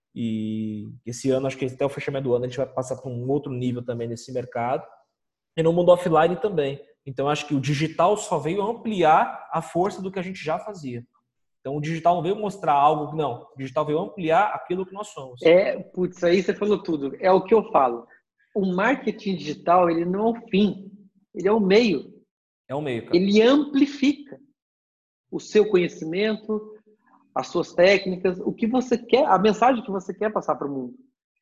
e esse ano, acho que até o fechamento do ano, a gente vai passar para um outro nível também nesse mercado. E no mundo offline também. Então, acho que o digital só veio ampliar a força do que a gente já fazia. Então, o digital não veio mostrar algo que não. O digital veio ampliar aquilo que nós somos. É, putz, aí você falou tudo. É o que eu falo. O marketing digital, ele não é o fim. Ele é o meio. É o meio, cara. Ele amplifica o seu conhecimento, as suas técnicas, o que você quer, a mensagem que você quer passar para o mundo.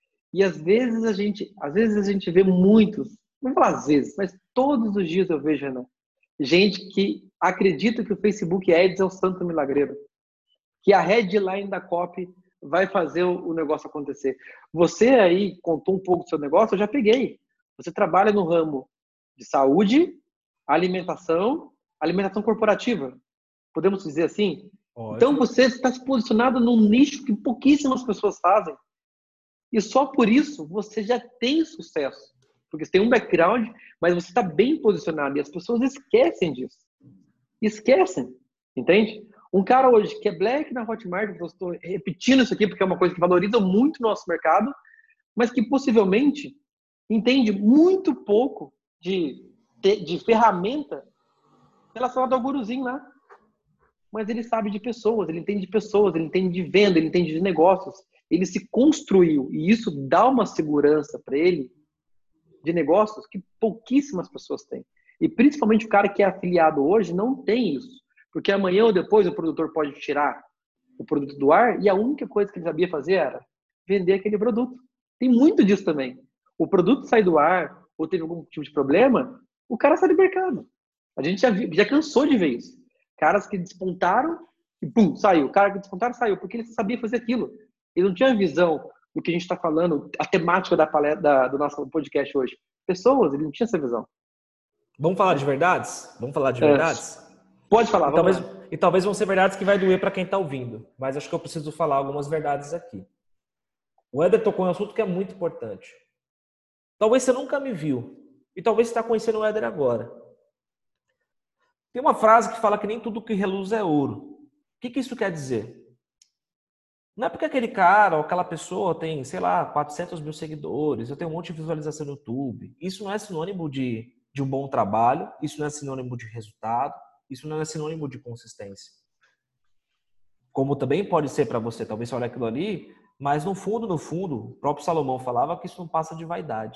E às vezes a gente, às vezes a gente vê muitos, não vou falar às vezes, mas todos os dias eu vejo, Renan, gente que acredita que o Facebook Ads é o santo milagreiro. Que a headline da copy vai fazer o negócio acontecer. Você aí contou um pouco do seu negócio, eu já peguei. Você trabalha no ramo de saúde, alimentação, alimentação corporativa. Podemos dizer assim? Pode. Então você está se posicionado num nicho que pouquíssimas pessoas fazem. E só por isso você já tem sucesso. Porque você tem um background, mas você está bem posicionado. E as pessoas esquecem disso. Esquecem. Entende? Um cara hoje que é black na Hotmart, eu estou repetindo isso aqui porque é uma coisa que valoriza muito o nosso mercado, mas que possivelmente entende muito pouco de, de, de ferramenta relacionada ao guruzinho lá. Mas ele sabe de pessoas, ele entende de pessoas, ele entende de venda, ele entende de negócios. Ele se construiu e isso dá uma segurança para ele de negócios que pouquíssimas pessoas têm. E principalmente o cara que é afiliado hoje não tem isso. Porque amanhã ou depois o produtor pode tirar o produto do ar e a única coisa que ele sabia fazer era vender aquele produto. Tem muito disso também. O produto sai do ar ou teve algum tipo de problema, o cara sai do mercado. A gente já, viu, já cansou de ver isso. Caras que despontaram e pum, saiu. O cara que despontaram saiu porque ele sabia fazer aquilo. Ele não tinha visão do que a gente está falando, a temática da palestra, da, do nosso podcast hoje. Pessoas, ele não tinha essa visão. Vamos falar de verdades? Vamos falar de É, verdades? pode falar, e vamos talvez, lá. e talvez vão ser verdades que vai doer para quem está ouvindo, mas acho que eu preciso falar algumas verdades aqui. O Éder tocou em um assunto que é muito importante. Talvez você nunca me viu, e talvez você está conhecendo o Éder agora. Tem uma frase que fala que nem tudo que reluz é ouro. O que, que isso quer dizer? Não é porque aquele cara ou aquela pessoa tem, sei lá, quatrocentos mil seguidores, eu tenho um monte de visualização no YouTube. Isso não é sinônimo de, de um bom trabalho, isso não é sinônimo de resultado, isso não é sinônimo de consistência. Como também pode ser para você, talvez você olhe aquilo ali, mas no fundo, no fundo, o próprio Salomão falava que isso não passa de vaidade.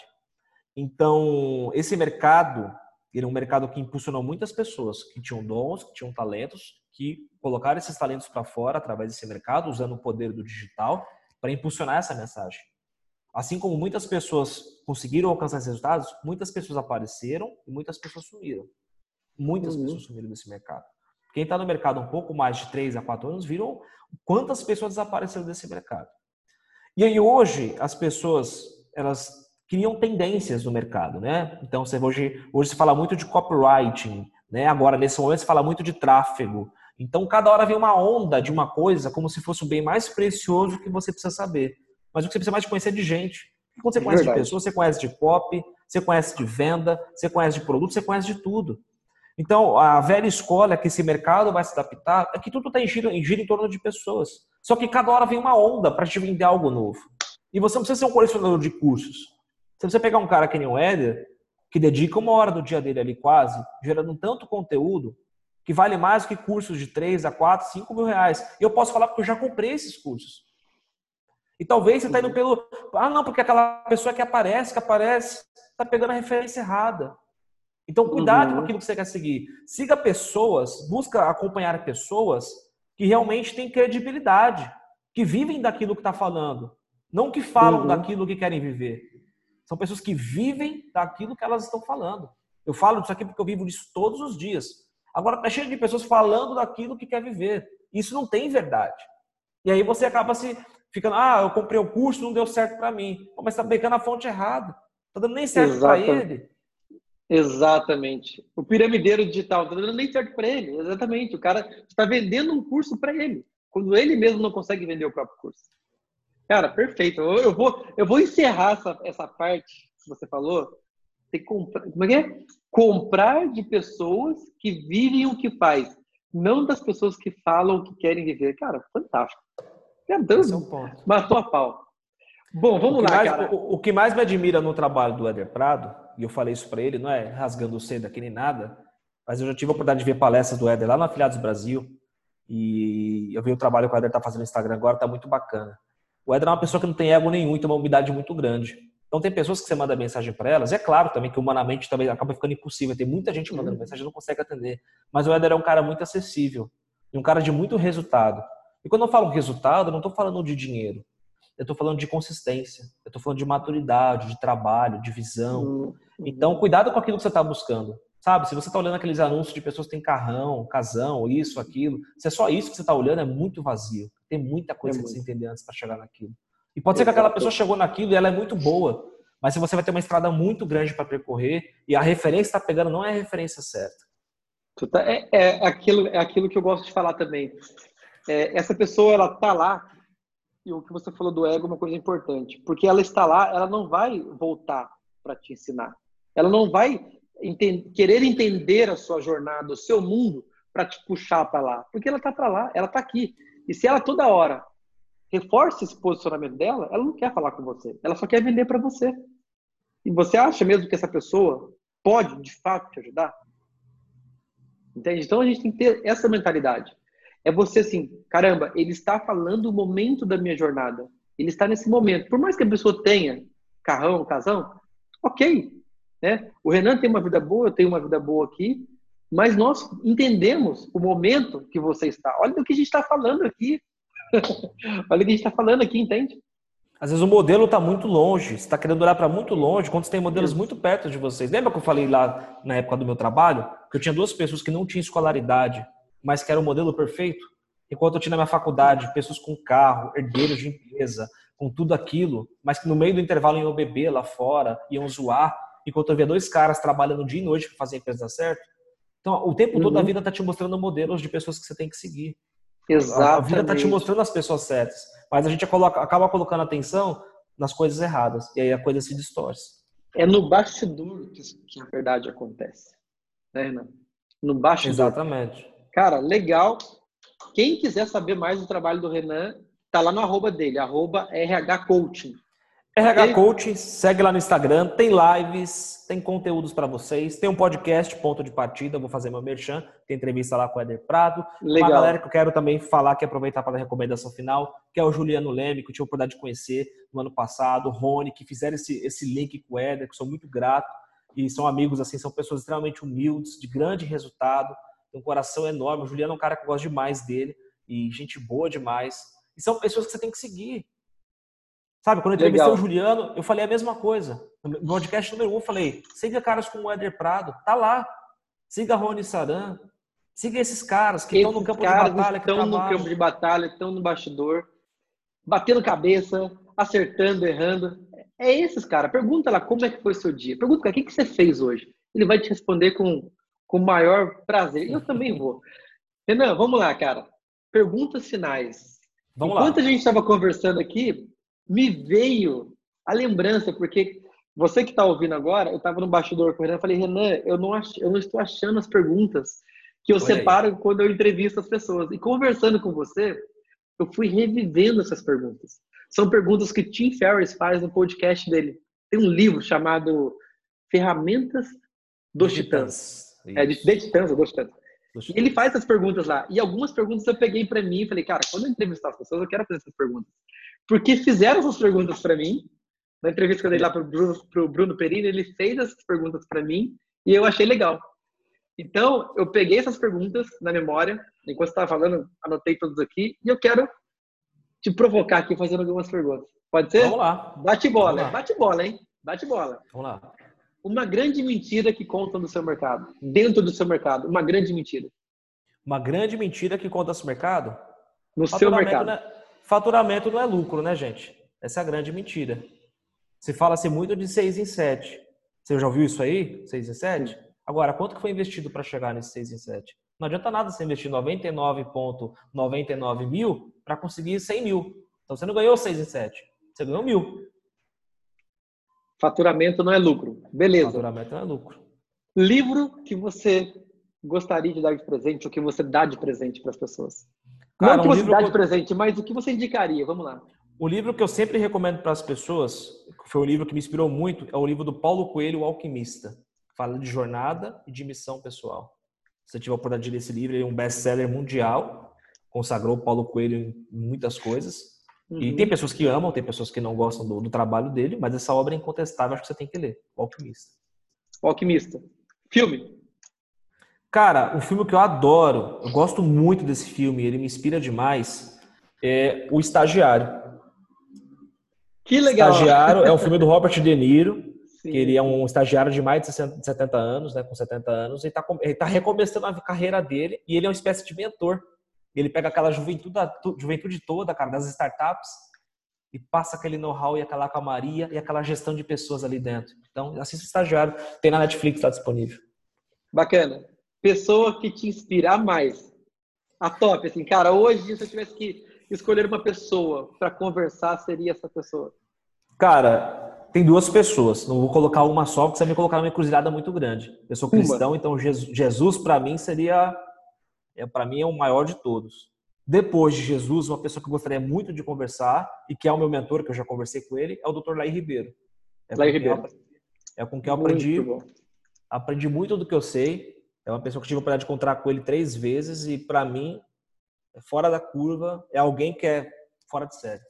Então, esse mercado, ele é um mercado que impulsionou muitas pessoas que tinham dons, que tinham talentos, que colocaram esses talentos para fora através desse mercado, usando o poder do digital para impulsionar essa mensagem. Assim como muitas pessoas conseguiram alcançar esses resultados, muitas pessoas apareceram e muitas pessoas sumiram. Muitas uhum. pessoas sumiram desse mercado. Quem está no mercado um pouco mais de três a quatro anos viram quantas pessoas desapareceram desse mercado. E aí hoje as pessoas, elas criam tendências no mercado, né? Então, você, hoje, hoje se fala muito de copywriting, né? Agora, nesse momento, se fala muito de tráfego. Então, cada hora vem uma onda de uma coisa como se fosse o bem mais precioso que você precisa saber. Mas o que você precisa mais conhecer é de gente. Porque quando você conhece Verdade. de pessoas, você conhece de copy, você conhece de venda, você conhece de produto, você conhece de tudo. Então, a velha escola é que esse mercado vai se adaptar, é que tudo está em giro, em giro em torno de pessoas. Só que cada hora vem uma onda para te vender algo novo. E você não precisa ser um colecionador de cursos. Se você pegar um cara que nem o Éder, que dedica uma hora do dia dele ali quase, gerando tanto conteúdo, que vale mais do que cursos de três a quatro, cinco mil reais. E eu posso falar porque eu já comprei esses cursos. E talvez você está indo pelo... Ah, não, porque aquela pessoa que aparece, que aparece, está pegando a referência errada. Então, cuidado uhum. com aquilo que você quer seguir. Siga pessoas, busca acompanhar pessoas que realmente têm credibilidade, que vivem daquilo que está falando, não que falam uhum. daquilo que querem viver. São pessoas que vivem daquilo que elas estão falando. Eu falo disso aqui porque eu vivo disso todos os dias. Agora está cheio de pessoas falando daquilo que quer viver. Isso não tem verdade. E aí você acaba se ficando, ah, eu comprei o curso, não deu certo para mim. Pô, mas está pegando a fonte errada. Está dando nem certo para ele. Exatamente. O piramideiro digital está dando nem certo para ele. Exatamente. O cara está vendendo um curso para ele, quando ele mesmo não consegue vender o próprio curso. Cara, perfeito. Eu, eu, vou, eu vou encerrar essa, essa parte que você falou. Tem que comprar, como é que é? Comprar de pessoas que vivem o que faz, não das pessoas que falam o que querem viver. Cara, fantástico. Esse é um ponto. Matou a pau. Bom, vamos lá, mais, cara. O, o que mais me admira no trabalho do Éder Prado, e eu falei isso para ele, não é rasgando cedo aqui nem nada, mas eu já tive a oportunidade de ver palestras do Éder lá no Afiliados Brasil, e eu vi o trabalho que o Éder está fazendo no Instagram agora, está muito bacana. O Éder é uma pessoa que não tem ego nenhum e tem uma humildade muito grande. Então tem pessoas que você manda mensagem para elas, é claro também que humanamente também acaba ficando impossível, tem muita gente mandando mensagem e não consegue atender, mas o Éder é um cara muito acessível, e um cara de muito resultado. E quando eu falo resultado, eu não estou falando de dinheiro, eu estou falando de consistência, eu estou falando de maturidade, de trabalho, de visão. Uhum. Então cuidado com aquilo que você está buscando. Sabe, se você está olhando aqueles anúncios de pessoas que têm carrão, casão, isso, aquilo, se é só isso que você está olhando, é muito vazio. Tem muita coisa é que você entender antes para chegar naquilo. E pode ser que aquela pessoa chegou naquilo e ela é muito boa, mas se você vai ter uma estrada muito grande para percorrer e a referência que está pegando não é a referência certa. É, é, aquilo, é aquilo que eu gosto de falar também. É, essa pessoa, ela está lá, e o que você falou do ego é uma coisa importante, porque ela está lá, ela não vai voltar para te ensinar. Ela não vai entender, querer entender a sua jornada, o seu mundo, para te puxar para lá. Porque ela está para lá, ela está aqui. E se ela toda hora reforça esse posicionamento dela, ela não quer falar com você. Ela só quer vender para você. E você acha mesmo que essa pessoa pode, de fato, te ajudar? Entende? Então, a gente tem que ter essa mentalidade. É você assim, caramba, ele está falando o momento da minha jornada. Ele está nesse momento. Por mais que a pessoa tenha carrão, casão, ok. Né? O Renan tem uma vida boa, eu tenho uma vida boa aqui, mas nós entendemos o momento que você está. Olha do que a gente está falando aqui. Olha o que a gente está falando aqui, entende? Às vezes o modelo está muito longe, você está querendo olhar para muito longe, quando você tem modelos Isso. muito perto de vocês. Lembra que eu falei lá na época do meu trabalho, que eu tinha duas pessoas que não tinham escolaridade, mas que era o modelo perfeito? Enquanto eu tinha na minha faculdade pessoas com carro, herdeiros de empresa, com tudo aquilo, mas que no meio do intervalo iam beber lá fora, iam zoar, enquanto eu via dois caras trabalhando dia e noite para fazer a empresa dar certo. Então, o tempo todo a Uhum. vida está te mostrando modelos de pessoas que você tem que seguir. A, a vida está te Exatamente. mostrando as pessoas certas, mas a gente coloca, acaba colocando atenção nas coisas erradas, e aí a coisa se distorce. É no bastidor que, que a verdade acontece, né, Renan? No bastidor. Exatamente. Cara, legal. Quem quiser saber mais do trabalho do Renan, tá lá no arroba dele, arroba R H Coaching. R H Ok? Coaching, segue lá no Instagram, tem lives, tem conteúdos para vocês, tem um podcast, Ponto de Partida, vou fazer meu merchan, tem entrevista lá com o Éder Prado, uma galera Legal. que eu quero também falar, que aproveitar para a recomendação final, que é o Juliano Leme, que eu tive a oportunidade de conhecer no ano passado, o Rony, que fizeram esse, esse link com o Éder, que sou muito grato, e são amigos, assim, são pessoas extremamente humildes, de grande resultado, tem um coração enorme, o Juliano é um cara que eu gosto demais dele, e gente boa demais, e são pessoas que você tem que seguir. Sabe, quando eu entrevistei o Legal. Juliano, eu falei a mesma coisa. No podcast número um, eu falei, siga caras como o Éder Prado, tá lá. Siga Rony Saran, siga esses caras que estão no Esses campo de caras batalha, que estão no trabalham. campo de batalha, estão no bastidor, batendo cabeça, acertando, errando. É esses, cara. Pergunta lá como é que foi o seu dia. Pergunta, cara, o que, que você fez hoje? Ele vai te responder com com o maior prazer. E eu também vou. Renan, vamos lá, cara. Perguntas finais. Vamos Enquanto a lá. gente estava conversando aqui, me veio a lembrança, porque você que está ouvindo agora, eu estava no bastidor com o Renan, falei, Renan, eu não, ach, eu não estou achando as perguntas que eu Olha aí. separo quando eu entrevisto as pessoas. E conversando com você, eu fui revivendo essas perguntas. São perguntas que Tim Ferriss faz no podcast dele. Tem um livro chamado Ferramentas dos Titãs. Titãs. É, de, de Titãs, ou dos Titãs. Dos E ele Titãs. faz essas perguntas lá. E algumas perguntas eu peguei para mim e falei, cara, quando eu entrevistar as pessoas, eu quero fazer essas perguntas. Porque fizeram essas perguntas para mim. Na entrevista que eu dei lá Olha. para o Bruno, pro Bruno Perini, ele fez essas perguntas para mim e eu achei legal. Então, eu peguei essas perguntas na memória, enquanto você estava falando, anotei todas aqui, e eu quero te provocar aqui fazendo algumas perguntas. Pode Vamos ser? lá. Bate Vamos bola. lá. Bate bola, hein? Bate bola. Vamos lá. Uma grande mentira que contam do seu mercado. Dentro do seu mercado. Uma grande mentira. Uma grande mentira que conta no mercado? No seu Faturamento mercado. não é, faturamento não é lucro, né, gente? Essa é a grande mentira. Se fala-se muito de seis em sete. Você já ouviu isso aí? seis em sete? Agora, quanto que foi investido para chegar nesse seis em sete? Não adianta nada você investir noventa e nove vírgula noventa e nove mil para conseguir cem mil. Então, você não ganhou seis em sete. Você ganhou mil. Faturamento não é lucro. Beleza. Faturamento não é lucro. Livro que você gostaria de dar de presente ou que você dá de presente para as pessoas? Cara, Não que um você livro dá que de eu... presente, mas o que você indicaria? Vamos lá. O livro que eu sempre recomendo para as pessoas, que foi um livro que me inspirou muito, é o livro do Paulo Coelho, O Alquimista. Fala de jornada e de missão pessoal. Se você tiver a oportunidade de ler esse livro, ele é um best-seller mundial, consagrou o Paulo Coelho em muitas coisas. Uhum. E tem pessoas que amam, tem pessoas que não gostam do, do trabalho dele, mas essa obra é incontestável, acho que você tem que ler, O Alquimista. O Alquimista. Filme. Cara, um filme que eu adoro, eu gosto muito desse filme, ele me inspira demais, é O Estagiário. Que legal. Estagiário é um filme do Robert De Niro, Sim, que ele é um sim. estagiário de mais de setenta anos, né, com setenta anos, e tá, ele tá recomeçando a carreira dele, e ele é uma espécie de mentor. Ele pega aquela juventude, juventude toda, cara, das startups, e passa aquele know-how e aquela calmaria e aquela gestão de pessoas ali dentro. Então, assista o Estagiário, tem na Netflix, está disponível. Bacana. Pessoa que te inspirar mais. A top, assim, cara, hoje se eu tivesse que escolher uma pessoa para conversar, seria essa pessoa. Cara, tem duas pessoas. Não vou colocar uma só, porque você vai me colocar numa encruzilhada muito grande. Eu sou cristão, Uma. então Jesus, Jesus para mim seria, é, para mim é o maior de todos. Depois de Jesus, uma pessoa que eu gostaria muito de conversar e que é o meu mentor, que eu já conversei com ele, é o doutor Laí Ribeiro. É Laí com quem eu, Ribeiro. é com quem eu aprendi, Muito bom. aprendi muito do que eu sei. É uma pessoa que eu tive a oportunidade de encontrar com ele três vezes e para mim é fora da curva, é alguém que é fora de série.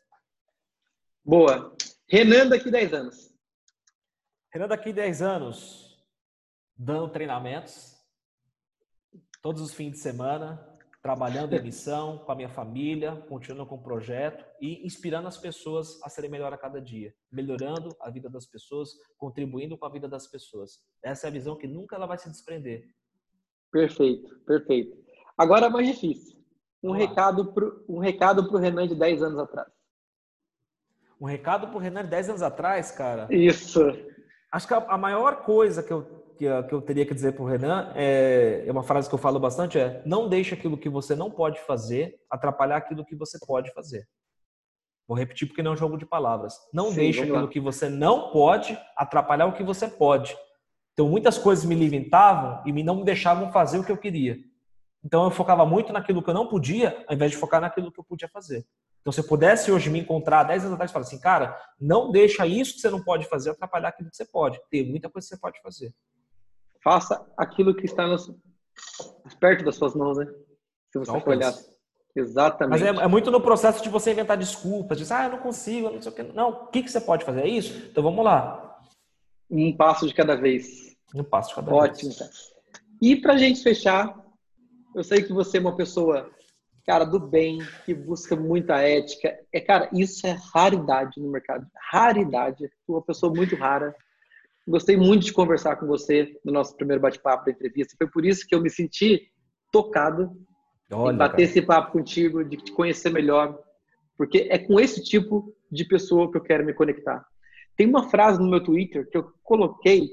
Boa. Renan daqui dez anos. Renan daqui dez anos, dando treinamentos, todos os fins de semana, trabalhando em missão, com a minha família, continuando com o projeto e inspirando as pessoas a serem melhor a cada dia, melhorando a vida das pessoas, contribuindo com a vida das pessoas. Essa é a visão que nunca ela vai se desprender. Perfeito, perfeito. Agora é mais difícil. Um Vamos lá. recado pro, um recado pro Renan de dez anos atrás. Um recado pro Renan de dez anos atrás, cara. Isso. Acho que a, a maior coisa que eu, que, que eu teria que dizer pro Renan é, é uma frase que eu falo bastante, é não deixe aquilo que você não pode fazer atrapalhar aquilo que você pode fazer. Vou repetir porque não é um jogo de palavras. Não Sim, deixe vamos aquilo lá. que você não pode atrapalhar o que você pode. Então, muitas coisas me limitavam e me não me deixavam fazer o que eu queria. Então, eu focava muito naquilo que eu não podia, ao invés de focar naquilo que eu podia fazer. Então, se eu pudesse hoje me encontrar dez anos atrás e falar assim, cara, não deixa isso que você não pode fazer atrapalhar aquilo que você pode. Tem muita coisa que você pode fazer. Faça aquilo que está nos, perto das suas mãos, né? Se você for olhar. Exatamente. Mas é, é muito no processo de você inventar desculpas, dizer, ah, eu não consigo, não sei o que. Não, o que, que você pode fazer? É isso? Então, vamos lá. Um passo de cada vez. Um passo de cada Ótimo, vez. cara. E pra gente fechar, eu sei que você é uma pessoa, cara, do bem, que busca muita ética. É, cara, isso é raridade no mercado. Raridade. Uma pessoa muito rara. Gostei muito de conversar com você no nosso primeiro bate-papo da entrevista. Foi por isso que eu me senti tocado Olha, em bater cara. esse papo contigo, de te conhecer melhor. Porque é com esse tipo de pessoa que eu quero me conectar. Tem uma frase no meu Twitter que eu coloquei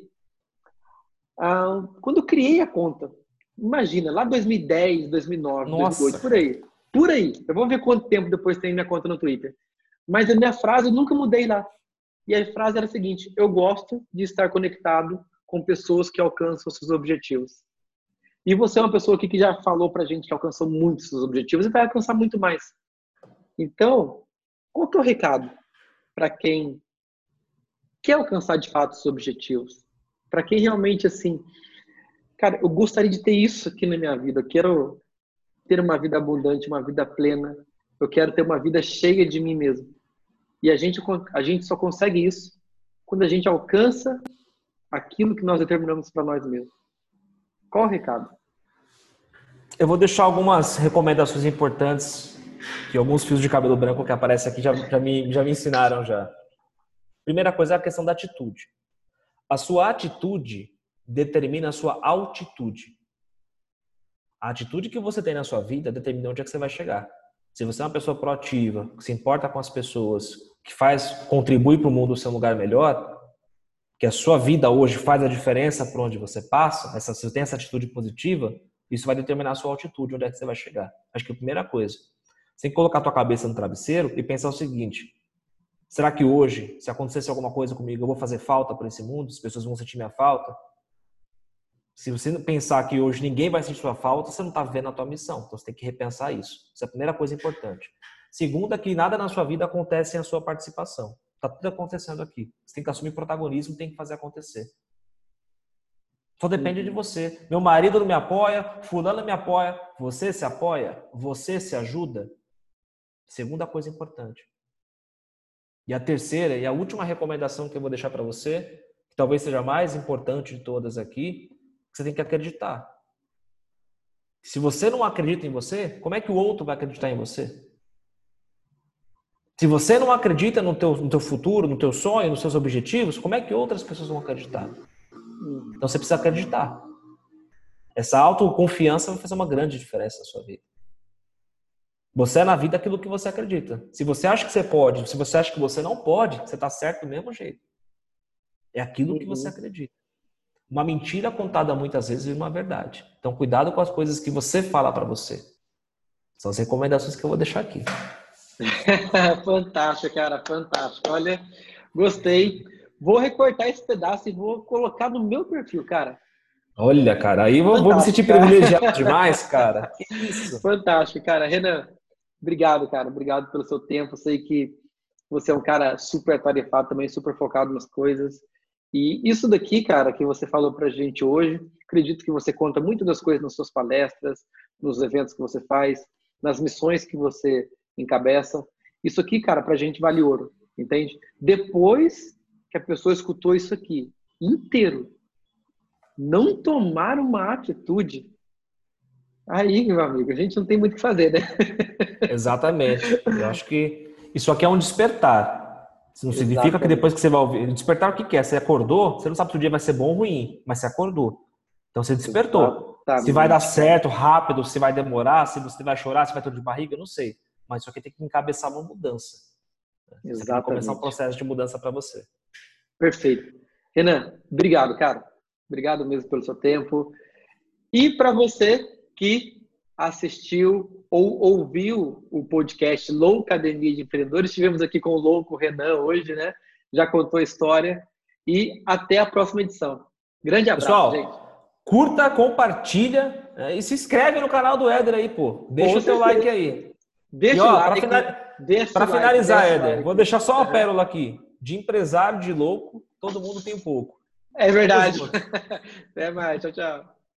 ah, quando eu criei a conta. Imagina, lá dois mil e dez, dois mil e nove, Nossa, dois mil e oito, por aí. Por aí. Eu vou ver quanto tempo depois tem minha conta no Twitter. Mas a minha frase eu nunca mudei lá. E a frase era a seguinte: eu gosto de estar conectado com pessoas que alcançam seus objetivos. E você é uma pessoa aqui que já falou pra gente que alcançou muitos seus objetivos e vai alcançar muito mais. Então, qual que é o recado para quem quer alcançar de fato os objetivos? Para quem realmente, assim, cara, eu gostaria de ter isso aqui na minha vida. Eu quero ter uma vida abundante, uma vida plena. Eu quero ter uma vida cheia de mim mesmo. E a gente, a gente só consegue isso quando a gente alcança aquilo que nós determinamos para nós mesmos. Qual o recado? Eu vou deixar algumas recomendações importantes que alguns fios de cabelo branco que aparecem aqui já, já, me, já me ensinaram já. Primeira coisa é a questão da atitude. A sua atitude determina a sua altitude. A atitude que você tem na sua vida determina onde é que você vai chegar. Se você é uma pessoa proativa, que se importa com as pessoas, que faz, contribui para o mundo ser um lugar melhor, que a sua vida hoje faz a diferença por onde você passa, essa, se você tem essa atitude positiva, isso vai determinar a sua altitude, onde é que você vai chegar. Acho que a primeira coisa, você tem que colocar a tua cabeça no travesseiro e pensar o seguinte: será que hoje, se acontecesse alguma coisa comigo, eu vou fazer falta para esse mundo? As pessoas vão sentir minha falta? Se você pensar que hoje ninguém vai sentir sua falta, você não está vivendo a tua missão. Então você tem que repensar isso. Essa é a primeira coisa importante. Segunda, que nada na sua vida acontece sem a sua participação. Está tudo acontecendo aqui. Você tem que assumir protagonismo, tem que fazer acontecer. Só depende uhum. de você. Meu marido não me apoia, fulano me apoia. Você se apoia? Você se ajuda? Segunda coisa importante. E a terceira e a última recomendação que eu vou deixar para você, que talvez seja a mais importante de todas aqui, que você tem que acreditar. Se você não acredita em você, como é que o outro vai acreditar em você? Se você não acredita no teu, no teu futuro, no teu sonho, nos seus objetivos, como é que outras pessoas vão acreditar? Então você precisa acreditar. Essa autoconfiança vai fazer uma grande diferença na sua vida. Você é na vida aquilo que você acredita. Se você acha que você pode, se você acha que você não pode, você está certo do mesmo jeito. É aquilo que você acredita. Uma mentira contada muitas vezes é uma verdade. Então cuidado com as coisas que você fala para você. São as recomendações que eu vou deixar aqui. Fantástico, cara, fantástico. Olha, gostei. Vou recortar esse pedaço e vou colocar no meu perfil, cara. Olha, cara, aí vou, vou me sentir privilegiado demais, cara. Que isso? Fantástico, cara. Renan, obrigado, cara. Obrigado pelo seu tempo. Eu sei que você é um cara super atarefado também, super focado nas coisas. E isso daqui, cara, que você falou pra gente hoje, acredito que você conta muito das coisas nas suas palestras, nos eventos que você faz, nas missões que você encabeça. Isso aqui, cara, pra gente vale ouro, entende? Depois que a pessoa escutou isso aqui inteiro, não tomar uma atitude, aí, meu amigo, a gente não tem muito o que fazer, né? Exatamente. Eu acho que isso aqui é um despertar. Isso não significa Exatamente. que depois que você vai ouvir... Despertar o que que é? Você acordou, você não sabe se o dia vai ser bom ou ruim, mas você acordou. Então você despertou. Exatamente. Se vai dar certo, rápido, se vai demorar, se você vai chorar, se vai ter dor de barriga, eu não sei. Mas isso aqui tem que encabeçar uma mudança. Você vai começar um processo de mudança para você. Perfeito. Renan, obrigado, cara. Obrigado mesmo pelo seu tempo. E para você que assistiu ou ouviu o podcast Louca Academia de Empreendedores, estivemos aqui com o louco Renan hoje, né? Já contou a história. E até a próxima edição. Grande abraço, pessoal, gente. Curta, compartilha, né? E se inscreve no canal do Éder aí, pô. Deixa com o teu certeza. like aí. Deixa e, ó, o like. Para final... finalizar, like, Éder, like. vou deixar só uma uhum. pérola aqui. De empresário, de louco, todo mundo tem um pouco. É verdade. Até mais. Tchau, tchau.